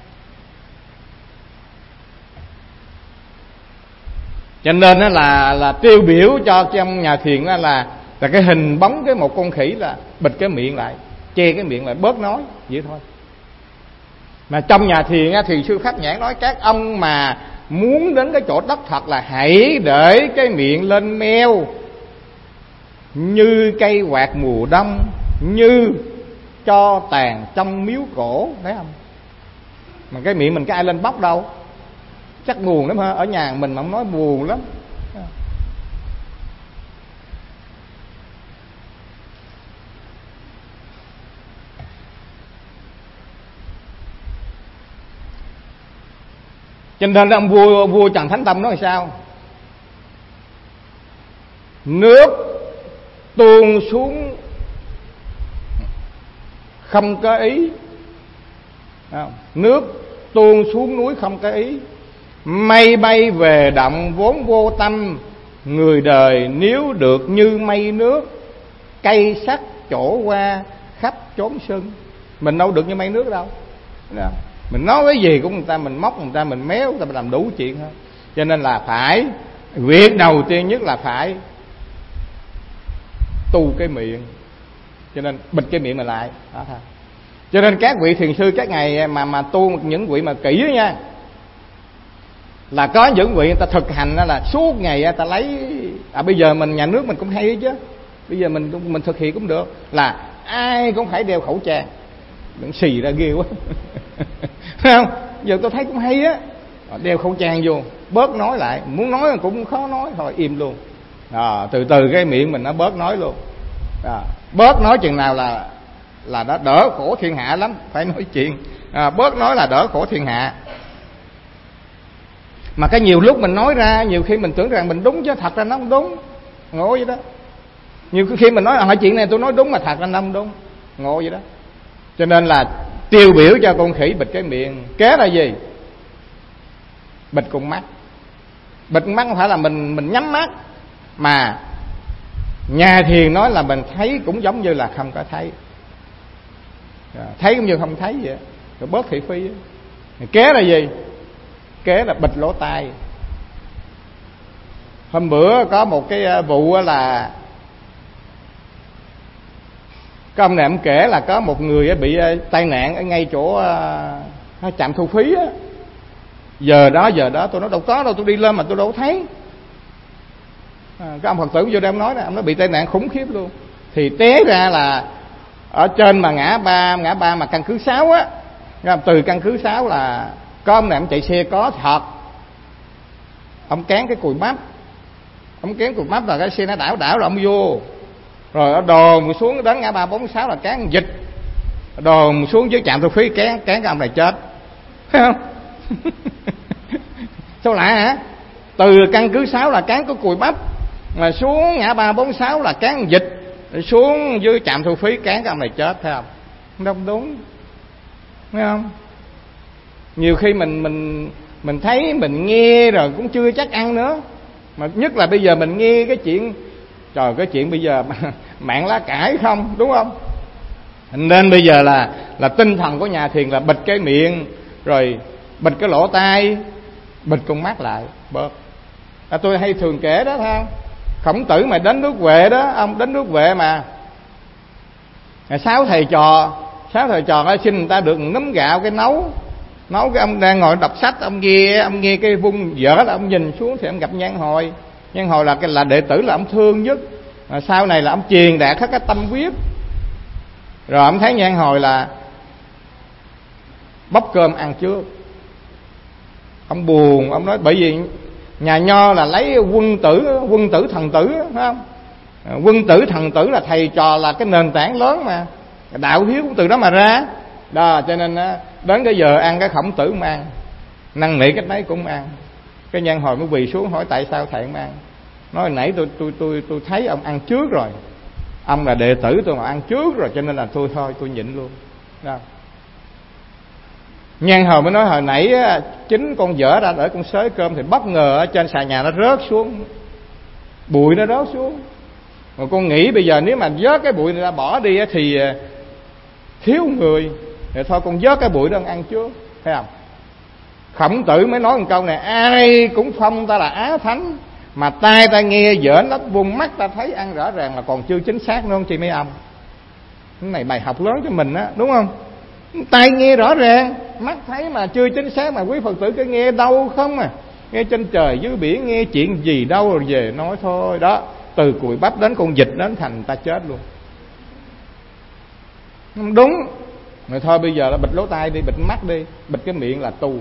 là tiêu biểu cho trong nhà thiền đó là cái hình bóng cái một con khỉ, là bịt cái miệng lại, che cái miệng lại, bớt nói vậy thôi. Mà trong nhà thiền á, thì sư Pháp Nhãn nói các ông mà muốn đến cái chỗ đắc thật là hãy để cái miệng lên meo như cây quạt mùa đông, như cho tàn trong miếu cổ, thấy không? Mà cái miệng mình có ai lên bóc đâu, chắc buồn lắm ha. Ở nhà mình mà không nói buồn lắm. Cho nên ông vua Trần Thánh Tông nói sao? Nước tuôn xuống không có ý, nước tuôn xuống núi không có ý, mây bay về động vốn vô tâm, người đời nếu được như mây nước, cây sắc trổ qua khắp chốn sưng. Mình đâu được như mây nước đâu. Mình nói cái gì cũng người ta, mình móc người ta, mình méo người ta, mình làm đủ chuyện hết. Cho nên là phải, việc đầu tiên nhất là phải tu cái miệng. Cho nên bịt cái miệng mình lại đó thôi. Cho nên các vị thiền sư các ngày mà tu những vị mà kỹ đó nha, là có những vị người ta thực hành đó là suốt ngày ta lấy bây giờ mình nhà nước mình cũng hay chứ, bây giờ mình thực hiện cũng được, là ai cũng phải đeo khẩu trang. Đừng xì ra ghê quá. Thấy không? Giờ tôi thấy cũng hay á, đeo khẩu trang vô, bớt nói lại, muốn nói cũng khó nói, thôi im luôn. Từ từ cái miệng mình nó bớt nói luôn. Bớt nói chừng nào là nó đỡ khổ thiên hạ lắm, phải nói chuyện. Bớt nói là đỡ khổ thiên hạ. Mà cái nhiều lúc mình nói ra, nhiều khi mình tưởng rằng mình đúng chứ thật ra nó không đúng, ngộ vậy đó. Nhiều khi mình nói hỏi chuyện này tôi nói đúng mà thật ra nó không đúng, ngộ vậy đó. Cho nên là tiêu biểu cho con khỉ bịt cái miệng. Kế là gì? Bịt con mắt. Bịt con mắt không phải là mình nhắm mắt, mà nhà thiền nói là mình thấy cũng giống như là không có thấy. thấy cũng như không thấy vậy, rồi bớt thị phi. Kế là gì? Kế là bịt lỗ tai. Hôm bữa có một cái vụ là cái ông này ông kể là có một người bị tai nạn ở ngay chỗ trạm thu phí á. Giờ đó tôi nói đâu có đâu, tôi đi lên mà tôi đâu có thấy. Cái ông Phật tử vô đây ông nói nè, ông nói bị tai nạn khủng khiếp luôn. Thì té ra là ở trên mà ngã ba mà căn cứ 6 á, từ căn cứ 6 là có ông này ông chạy xe có thật, ông cán cái cùi bắp, ông cán cùi bắp là cái xe nó đảo rồi ông vô, rồi ở đồn xuống đến ngã ba 46 là cán dịch, đồn xuống dưới trạm thu phí cán cái ông này chết, thấy không? Sao lạ hả? Từ căn cứ 6 là cán có cùi bắp, mà xuống ngã ba 46 là cán dịch, xuống dưới trạm thu phí cán cái ông này chết, thấy không? Không đúng, thấy không? Nhiều khi mình thấy mình nghe rồi cũng chưa chắc ăn nữa, mà nhất là bây giờ mình nghe cái chuyện, trời, cái chuyện bây giờ mạng lá cải không, đúng không? Nên bây giờ là tinh thần của nhà thiền là bịt cái miệng, rồi bịt cái lỗ tai, bịt con mắt lại bớt. Tôi hay thường kể đó, thấy không? Khổng Tử mà đến nước Huệ đó, ông đến nước Huệ mà 6 thầy trò xin người ta được nấm gạo cái nấu cái ông đang ngồi đọc sách, ông nghe cái vung dở là ông nhìn xuống thì ông gặp Nhan Hồi là đệ tử là ông thương nhất, sau này là ông truyền đạt hết cái tâm huyết. Rồi ông thấy Nhan Hồi là bóc cơm ăn trước, ông buồn, ông nói bởi vì nhà Nho là lấy quân tử thần tử, phải không? Quân tử thần tử là thầy trò, là cái nền tảng lớn mà, đạo hiếu cũng từ đó mà ra đó. Cho nên đến cái giờ ăn cái Khổng Tử mà ăn, năn nỉ cách đấy cũng ăn. Cái Nhan Hồi mới quỳ xuống hỏi tại sao thầy không ăn. Nói hồi nãy tôi thấy ông ăn trước rồi, ông là đệ tử tôi mà ăn trước rồi, cho nên là tôi nhịn luôn đó. Nhan Hồi mới nói hồi nãy chính con dở ra đợi con xới cơm thì bất ngờ ở trên xà nhà nó rớt xuống, bụi nó rớt xuống. Mà con nghĩ bây giờ nếu mà vớt cái bụi này ra bỏ đi thì thiếu người, thì thôi con vớt cái bụi đó ăn trước, thấy không? Khổng Tử mới nói một câu này: ai cũng phong ta là Á Thánh, mà tai ta nghe dở lắm, vùng mắt ta thấy ăn rõ ràng là còn chưa chính xác nữa không chị mấy ông? Cái này bài học lớn cho mình á, đúng không? Tai nghe rõ ràng, mắt thấy mà chưa chính xác, mà quý Phật tử cứ nghe đâu không à, nghe trên trời dưới biển, nghe chuyện gì đâu rồi về nói thôi đó. Từ cùi bắp đến con vịt đến thành ta chết luôn. Không đúng. Rồi thôi bây giờ là bịt lỗ tai đi, bịt mắt đi, bịt cái miệng là tu.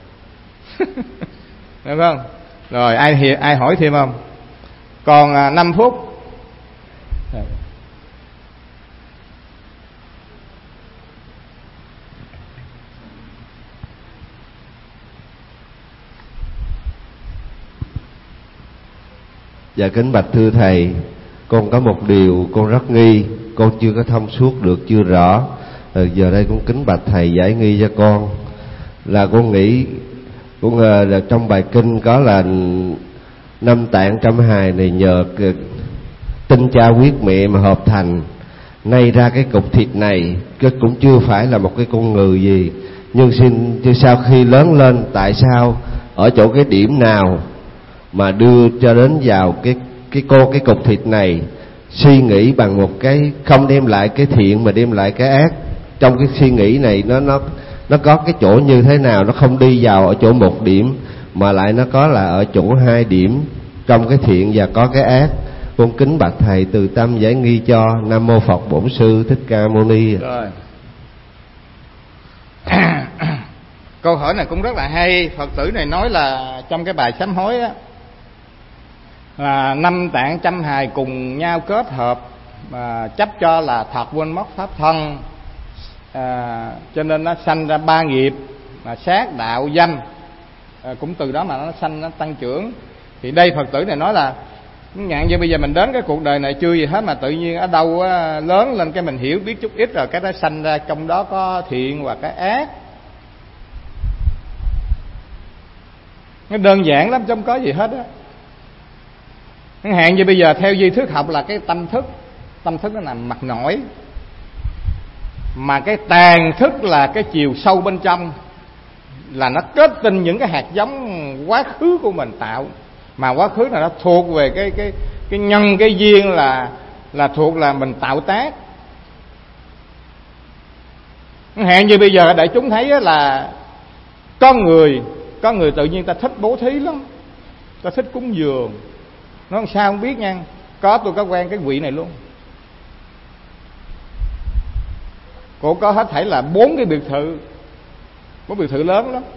Được không? Rồi ai hỏi thêm không? Còn 5 phút. Dạ kính bạch thưa thầy, con có một điều con rất nghi, con chưa có thông suốt được, chưa rõ. Giờ đây cũng kính bạch thầy giải nghi cho con. Là con nghĩ cũng là trong bài kinh có là 5 tạng trăm hài này nhờ tinh cha huyết mẹ mà hợp thành, nay ra cái cục thịt này cũng chưa phải là một cái con người gì. Nhưng sau khi lớn lên, tại sao ở chỗ cái điểm nào mà đưa cho đến vào cái cục thịt này suy nghĩ bằng một cái không đem lại cái thiện mà đem lại cái ác? Trong cái suy nghĩ này nó có cái chỗ như thế nào? Nó không đi vào ở chỗ một điểm mà lại nó có là ở chỗ 2 điểm, trong cái thiện và có cái ác. Con kính bạch thầy từ tâm giải nghi cho. Nam mô Phật Bổn Sư Thích Ca Mâu Ni. Rồi. Câu hỏi này cũng rất là hay. Phật tử này nói là trong cái bài sám hối á, là 5 tạng trăm hài cùng nhau kết hợp mà chấp cho là thật quên mất pháp thân, cho nên nó sanh ra 3 nghiệp mà sát đạo dâm, cũng từ đó mà nó sanh, nó tăng trưởng. Thì đây Phật tử này nói là nhạn như bây giờ mình đến cái cuộc đời này chưa gì hết, mà tự nhiên ở đâu lớn lên cái mình hiểu biết chút ít rồi cái đó sanh ra trong đó có thiện và cái ác. Nó đơn giản lắm chứ không có gì hết á. Chẳng hạn như bây giờ theo duy thức học là cái tâm thức nó nằm mặt nổi. mà cái tàn thức là cái chiều sâu bên trong, là nó kết tinh những cái hạt giống quá khứ của mình tạo, mà quá khứ là nó thuộc về cái nhân cái duyên, là thuộc là mình tạo tác. Hẹn như bây giờ đại chúng thấy là có người tự nhiên ta thích bố thí lắm, ta thích cúng dường. Nó làm sao không biết nha. Tôi có quen cái vị này luôn. Cổ có hết thảy là 4 cái biệt thự, 4 biệt thự lớn lắm.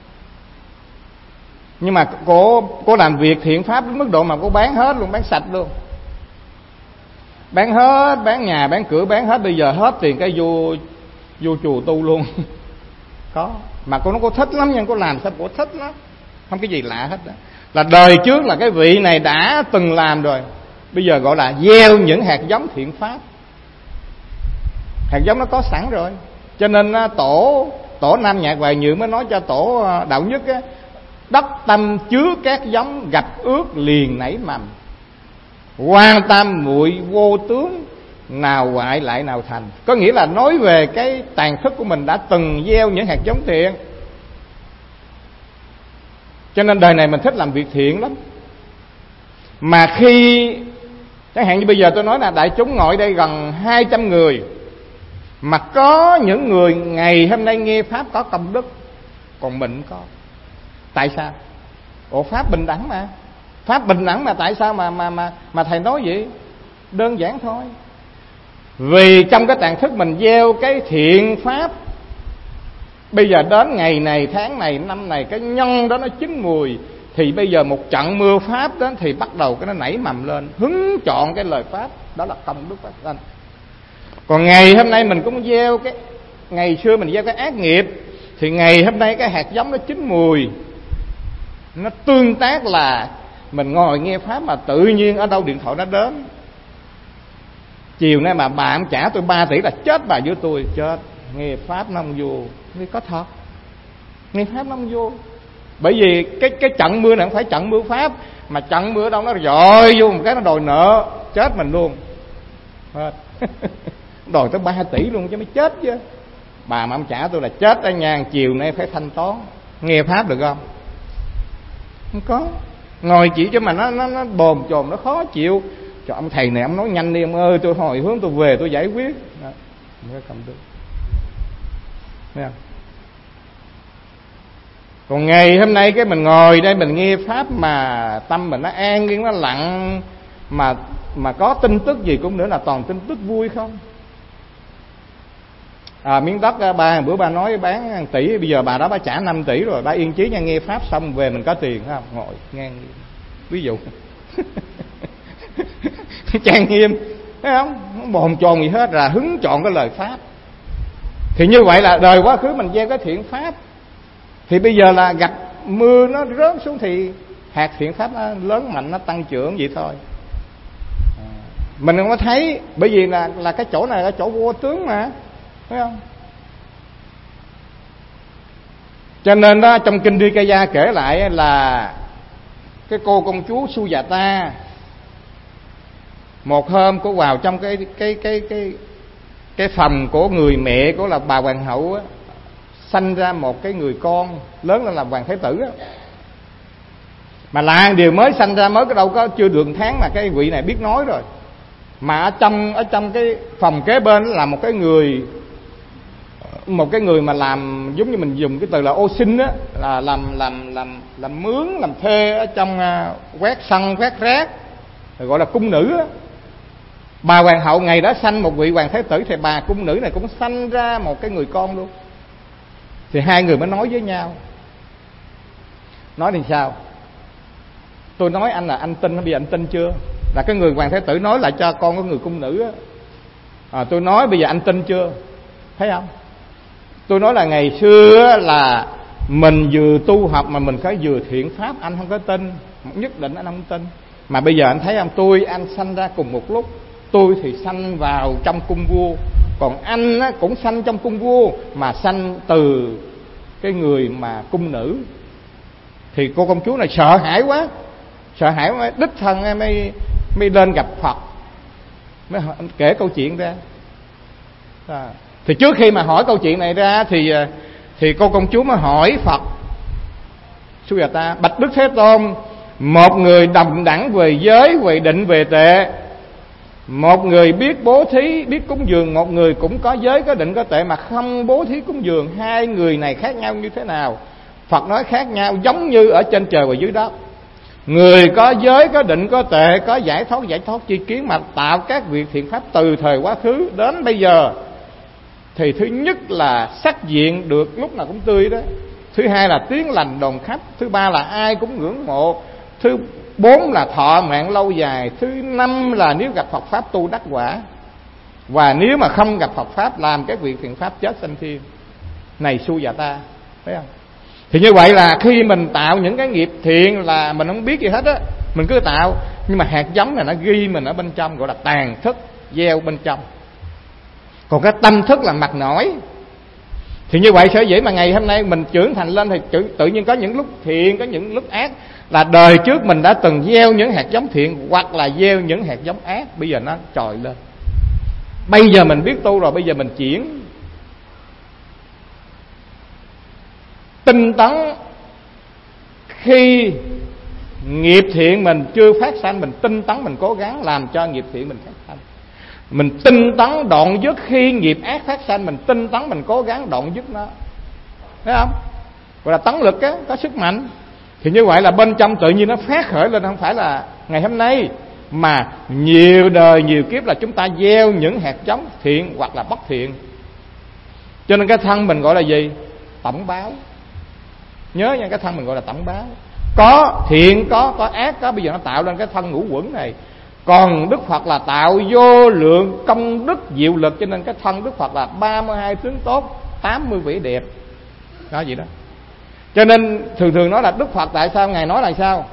Nhưng mà cô làm việc thiện pháp đến mức độ mà cô bán hết luôn, bán sạch luôn. Bán hết, bán nhà, bán cửa, bán hết. Bây giờ hết tiền cái vô chùa tu luôn. Có. Mà cô nói cô thích lắm nha, cô làm sao cô thích lắm. Không cái gì lạ hết đó. Là đời trước là cái vị này đã từng làm rồi. Bây giờ gọi là gieo những hạt giống thiện pháp. Hạt giống nó có sẵn rồi. Cho nên tổ Nam Nhạc Hoài Nhượng mới nói cho tổ Đạo Nhất á, đất tâm chứa các giống, gặp ước liền nảy mầm. Quan tam muội vô tướng, nào hoại lại nào thành. Có nghĩa là nói về cái tàn thức của mình đã từng gieo những hạt giống thiện. Cho nên đời này mình thích làm việc thiện lắm. Mà khi chẳng hạn như bây giờ tôi nói là đại chúng ngồi đây gần 200 người, mà có những người ngày hôm nay nghe pháp có công đức, còn mình có. Tại sao? Pháp bình đẳng mà. Pháp bình đẳng mà tại sao mà thầy nói vậy? Đơn giản thôi. Vì trong cái tàn thức mình gieo cái thiện pháp, bây giờ đến ngày này, tháng này, năm này, cái nhân đó nó chín mùi, thì bây giờ một trận mưa pháp đó thì bắt đầu cái nó nảy mầm lên, hứng chọn cái lời pháp, đó là công đức phát sanh. Còn ngày hôm nay mình cũng gieo cái, ngày xưa mình gieo cái ác nghiệp, thì ngày hôm nay cái hạt giống nó chín mùi, nó tương tác là mình ngồi nghe pháp mà tự nhiên ở đâu điện thoại nó đến. Chiều nay mà bà không trả tôi 3 tỷ là chết bà với tôi. Chết. Nghe pháp nó không vô. Nghe có thật. Nghe pháp nó không vô. Bởi vì cái trận mưa này không phải trận mưa pháp, mà trận mưa đâu nó dội vô một cái nó đòi nợ, chết mình luôn. Đòi tới 3 tỷ luôn chứ mới chết chứ. Bà mà không trả tôi là chết ở nhà. Chiều nay phải thanh toán. Nghe pháp được không? Không có. Ngồi chỉ cho mà nó bồn chồn, nó khó chịu. Cho ông thầy này ông nói nhanh đi ông ơi, tôi hồi hướng tôi về tôi giải quyết. Đó, không có cầm được. Thấy không? Còn ngày hôm nay cái mình ngồi đây mình nghe pháp mà tâm mình nó an yên, nó lặng, mà có tin tức gì cũng nữa là toàn tin tức vui không. Miếng đất bữa ba nói bán 1 tỷ, bây giờ bà đó bà trả 5 tỷ rồi, bà yên chí nha, nghe pháp xong về mình có tiền không? Ngồi ngang ví dụ. Trang nghiêm, thấy không? Nó bồn chồn gì hết, là hứng chọn cái lời pháp. Thì như vậy là đời quá khứ mình gieo cái thiện pháp, thì bây giờ là gặp mưa nó rớt xuống thì hạt thiện pháp nó lớn mạnh, nó tăng trưởng vậy thôi. Mình không có thấy, bởi vì là cái chỗ này là chỗ vô tướng mà, thấy không? Cho nên đó trong kinh Nikaya kể lại là cái cô công chúa Sujata, một hôm cô vào trong cái phòng của người mẹ của là bà hoàng hậu á, sanh ra một cái người con lớn lên làm hoàng thái tử á. Mà là điều mới sanh ra, mới có đâu có chưa được tháng mà cái vị này biết nói rồi. Mà ở trong cái phòng kế bên là một cái người mà làm giống như mình dùng cái từ là ô xin á, là làm mướn, làm thuê ở trong quét sân quét rác, gọi là cung nữ á. Bà hoàng hậu ngày đó sanh một vị hoàng thái tử, thì bà cung nữ này cũng sanh ra một cái người con luôn. Thì hai người mới nói với nhau. Nói thì sao? Tôi nói anh là anh tin, bây giờ anh tin chưa? Là cái người hoàng thái tử nói lại cho con của người cung nữ á. Tôi nói bây giờ anh tin chưa? Thấy không? Tôi nói là ngày xưa là mình vừa tu học mà mình phải vừa thiện pháp, anh không có tin, nhất định anh không tin. Mà bây giờ anh thấy không, anh sanh ra cùng một lúc. Tôi thì sanh vào trong cung vua, còn anh á, cũng sanh trong cung vua, mà sanh từ cái người mà cung nữ. Thì cô công chúa này sợ hãi quá, đích thân mới lên gặp Phật, mới kể câu chuyện ra. Thì trước khi mà hỏi câu chuyện này ra thì cô công chúa mới hỏi Phật Sujata: bạch Đức Thế Tôn, một người đồng đẳng về giới, về định, về tệ, một người biết bố thí, biết cúng dường, một người cũng có giới, có định, có tệ mà không bố thí cúng dường, hai người này khác nhau như thế nào? Phật nói khác nhau giống như ở trên trời và dưới đất. Người có giới, có định, có tệ, có giải thoát tri kiến mà tạo các việc thiện pháp từ thời quá khứ đến bây giờ, thì thứ nhất là sắc diện được lúc nào cũng tươi đó, thứ hai là tiếng lành đồn khắp, thứ ba là ai cũng ngưỡng mộ, thứ bốn là thọ mạng lâu dài, thứ năm là nếu gặp Phật pháp tu đắc quả, và nếu mà không gặp Phật pháp làm các việc thiện pháp chết sanh thiên. Này Sujata, thấy không? Thì như vậy là khi mình tạo những cái nghiệp thiện là mình không biết gì hết á, mình cứ tạo, nhưng mà hạt giống này nó ghi mình ở bên trong, gọi là tàn thức gieo bên trong. Còn cái tâm thức là mặt nổi. Thì như vậy sở dĩ mà ngày hôm nay mình trưởng thành lên thì tự nhiên có những lúc thiện, có những lúc ác, là đời trước mình đã từng gieo những hạt giống thiện hoặc là gieo những hạt giống ác, bây giờ nó trồi lên. Bây giờ mình biết tu rồi, bây giờ mình chuyển tinh tấn. Khi nghiệp thiện mình chưa phát sanh, mình tinh tấn, mình cố gắng làm cho nghiệp thiện mình phát sanh. Mình tinh tấn đoạn dứt khi nghiệp ác phát sanh, mình tinh tấn, mình cố gắng đoạn dứt nó, thấy không? Gọi là tấn lực á, có sức mạnh. Thì như vậy là bên trong tự nhiên nó phát khởi lên, không phải là ngày hôm nay, mà nhiều đời nhiều kiếp là chúng ta gieo những hạt giống thiện hoặc là bất thiện. Cho nên cái thân mình gọi là gì? Tổng báo. Nhớ nha, cái thân mình gọi là tổng báo. Có thiện, có ác, có bây giờ nó tạo lên cái thân ngũ quẩn này. Còn Đức Phật là tạo vô lượng công đức diệu lực, cho nên cái thân Đức Phật là 32 tướng tốt, 80 vẻ đẹp. Đó gì đó. Cho nên thường nói là Đức Phật tại sao Ngài nói là sao?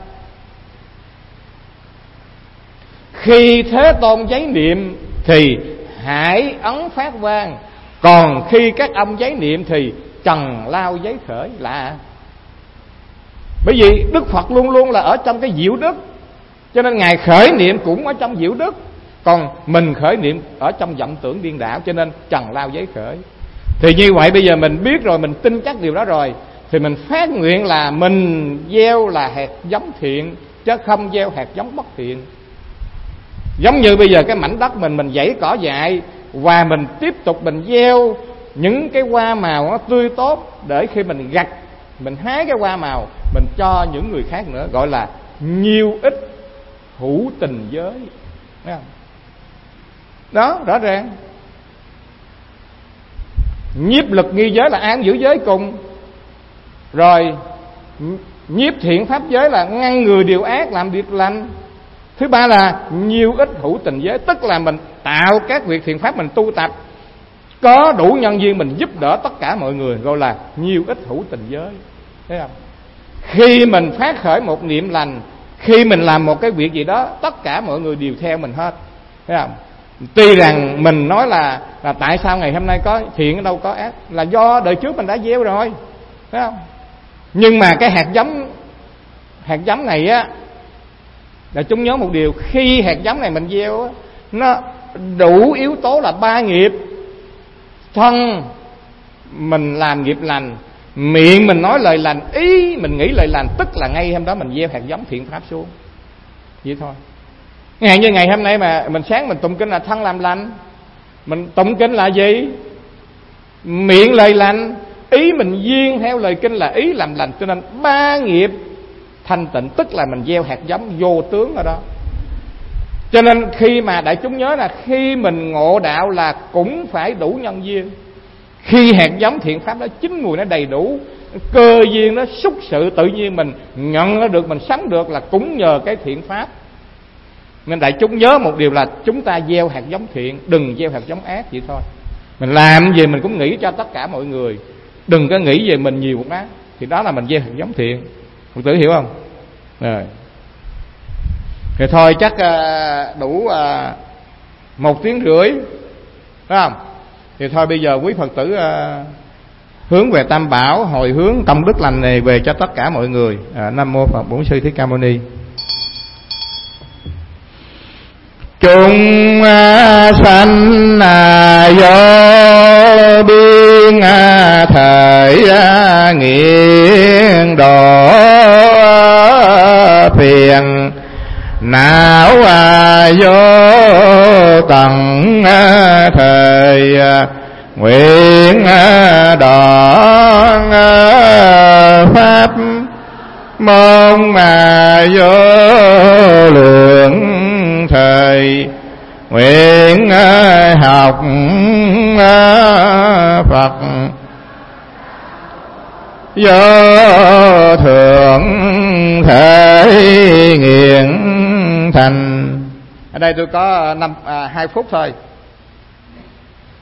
Khi Thế Tôn giấy niệm thì hải ấn phát vang, còn khi các ông giấy niệm thì trần lao giấy khởi. Lạ. Bởi vì Đức Phật luôn luôn là ở trong cái diệu đức, cho nên Ngài khởi niệm cũng ở trong diệu đức, còn mình khởi niệm ở trong vọng tưởng điên đảo, cho nên trần lao giấy khởi. Thì như vậy bây giờ mình biết rồi, mình tin chắc điều đó rồi, thì mình phát nguyện là mình gieo là hạt giống thiện, chứ không gieo hạt giống bất thiện. Giống như bây giờ cái mảnh đất mình dãy cỏ dại, và mình tiếp tục mình gieo những cái hoa màu nó tươi tốt, để khi mình gặt, mình hái cái hoa màu mình cho những người khác nữa, gọi là nhiêu ích hữu tình giới. Thấy không? Đó, rõ ràng. Nhiếp lực nghi giới là ai cũng giữ giới cùng. Rồi nhiếp thiện pháp giới là ngăn người điều ác làm việc lành. Thứ ba là nhiêu ích hữu tình giới, tức là mình tạo các việc thiện pháp, mình tu tập có đủ nhân duyên, mình giúp đỡ tất cả mọi người, gọi là nhiêu ích hữu tình giới. Thấy không? Khi mình phát khởi một niệm lành, khi mình làm một cái việc gì đó, tất cả mọi người đều theo mình hết. Thấy không? Tuy rằng mình nói là tại sao ngày hôm nay có thiện ở đâu có ác, là do đời trước mình đã gieo rồi. Thấy không? Nhưng mà cái hạt giống này á, là chúng nhớ một điều, khi hạt giống này mình gieo á, nó đủ yếu tố là 3 nghiệp. Thân mình làm nghiệp lành, miệng mình nói lời lành, ý mình nghĩ lời lành, tức là ngay hôm đó mình gieo hạt giống thiện pháp xuống. Vậy thôi. Như ngày hôm nay mà mình sáng mình tụng kinh là thân làm lành, mình tụng kinh là gì? Miệng lời lành, ý mình duyên theo lời kinh là ý làm lành, cho nên 3 nghiệp thanh tịnh, tức là mình gieo hạt giống vô tướng ở đó. Cho nên khi mà đại chúng nhớ là khi mình ngộ đạo là cũng phải đủ nhân duyên. Khi hạt giống thiện pháp đó chín mùi, nó đầy đủ, cơ duyên nó xúc sự, tự nhiên mình nhận nó được, mình sống được là cũng nhờ cái thiện pháp. Nên đại chúng nhớ một điều là chúng ta gieo hạt giống thiện, đừng gieo hạt giống ác vậy thôi. Mình làm gì mình cũng nghĩ cho tất cả mọi người, đừng có nghĩ về mình nhiều một ác, thì đó là mình gieo hạt giống thiện. Phật tử hiểu không? Rồi. Thì thôi chắc đủ 1 tiếng rưỡi, phải không? Thì thôi bây giờ quý Phật tử hướng về Tam Bảo, hồi hướng công đức lành này về cho tất cả mọi người. Nam mô Phật Bổn Sư Thích Ca Mâu Ni. Chúng sanh vô biên thời nghiện đổ phiền não vô tận thời nguyện đoạn pháp mong vô lượng thời nguyện học Phật vô thượng thể nghiện thành. Ở đây tôi có 2 phút thôi.